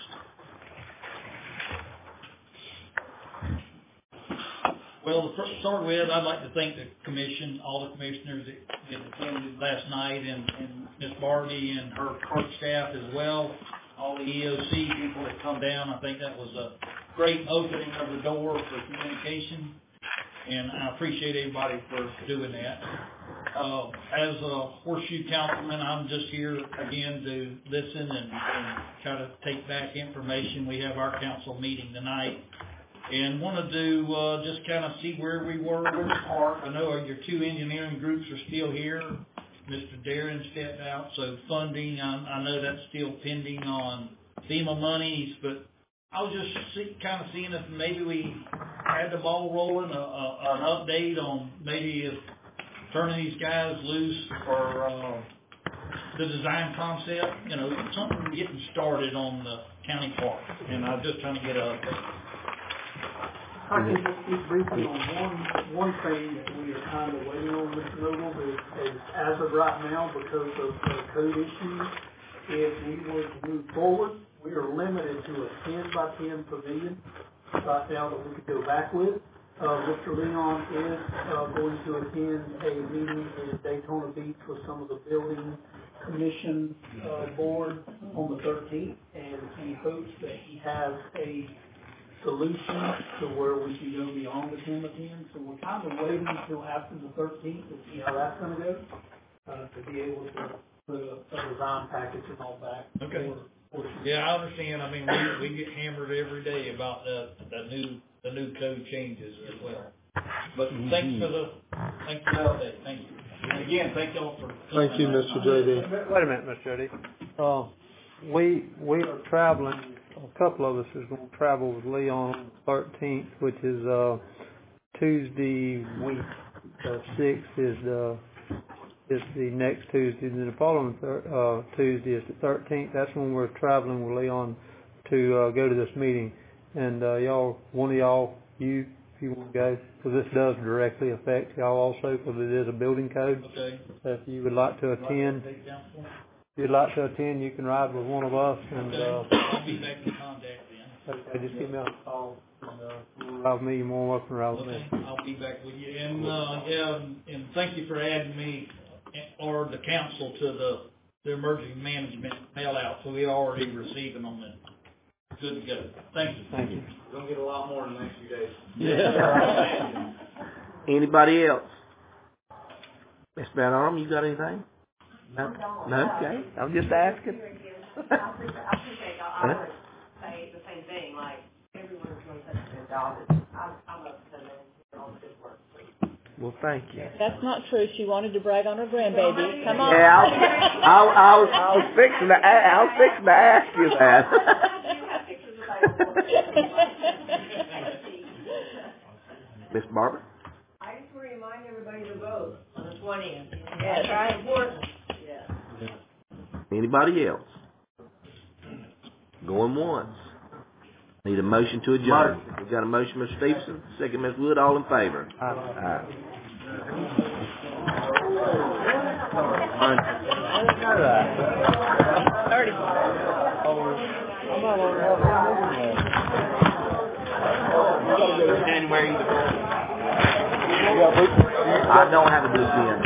Well, to start with, I'd like to thank the commission, all the commissioners that attended last night, and Ms. Barty and her staff as well, all the EOC people that come down. I think that was a great opening of the door for communication, and I appreciate everybody for doing that. As a Horseshoe councilman, I'm just here again to listen and try to take back information. We have our council meeting tonight, and want to do just kind of see where we were with the park. I know your two engineering groups are still here. Mr. Darren stepped out, so funding, I know that's still pending on FEMA monies, but I was just kind of seeing if maybe we had the ball rolling, an update on maybe if turning these guys loose for the design concept, something getting started on the county park, and I'm just trying to get a update. I can just speak briefly on one thing that we are kind of waiting on, Mr. Noble, is as of right now, because of the code issues, if we were to move forward, we are limited to a 10 by 10 pavilion right now that we could go back with. Mr. Leon is going to attend a meeting in Daytona Beach with some of the building commission board on the 13th, and he hopes that he has a solution to where we can go beyond the 10 by 10. So we're kind of waiting until after the 13th to see how that's going to go, to be able to put a design package and all back. Okay. Yeah, I understand. I mean, we get hammered every day about the new code changes as well. But thanks for the update. Thank you. And again, thank y'all for coming. Thank you, Mr. J.D. Wait a minute, Mr. J.D. We are traveling. A couple of us is going to travel with Leon on the 13th, which is Tuesday week. The 6th is the next Tuesday, and then the following Tuesday is the 13th. That's when we're traveling with Leon to go to this meeting. And one of y'all, if you want to go, because this does directly affect y'all also, because it is a building code. Okay. So if you would like to attend, you can ride with one of us. And I'll be back in contact then. Okay, just give me a call. And ride with me, you're more welcome to ride with me. I'll be back with you. And and thank you for adding me or the council to the emergency management mail out. So we already receiving them and good to go. Thank you. Thank you. We're going to get a lot more in the next few days. Yeah. Anybody else? Ms. Van Arm, you got anything? No? Okay. I'm just asking. I appreciate y'all. I would say the same thing, like, everyone's doing such a good job. I'm up to them and all the good work. Well, thank you. That's not true. She wanted to brag on her grandbaby. Come on. Yeah, I was fixing to ask you that. Miss Barbara? I just want to remind everybody to vote on the 20th. Yeah, that's right. Important. Yeah. Anybody else? Going once. Need a motion to adjourn. We got a motion, Mr. Stevenson. Second, Ms. Wood. All in favor? Aye. I don't have a blue pen.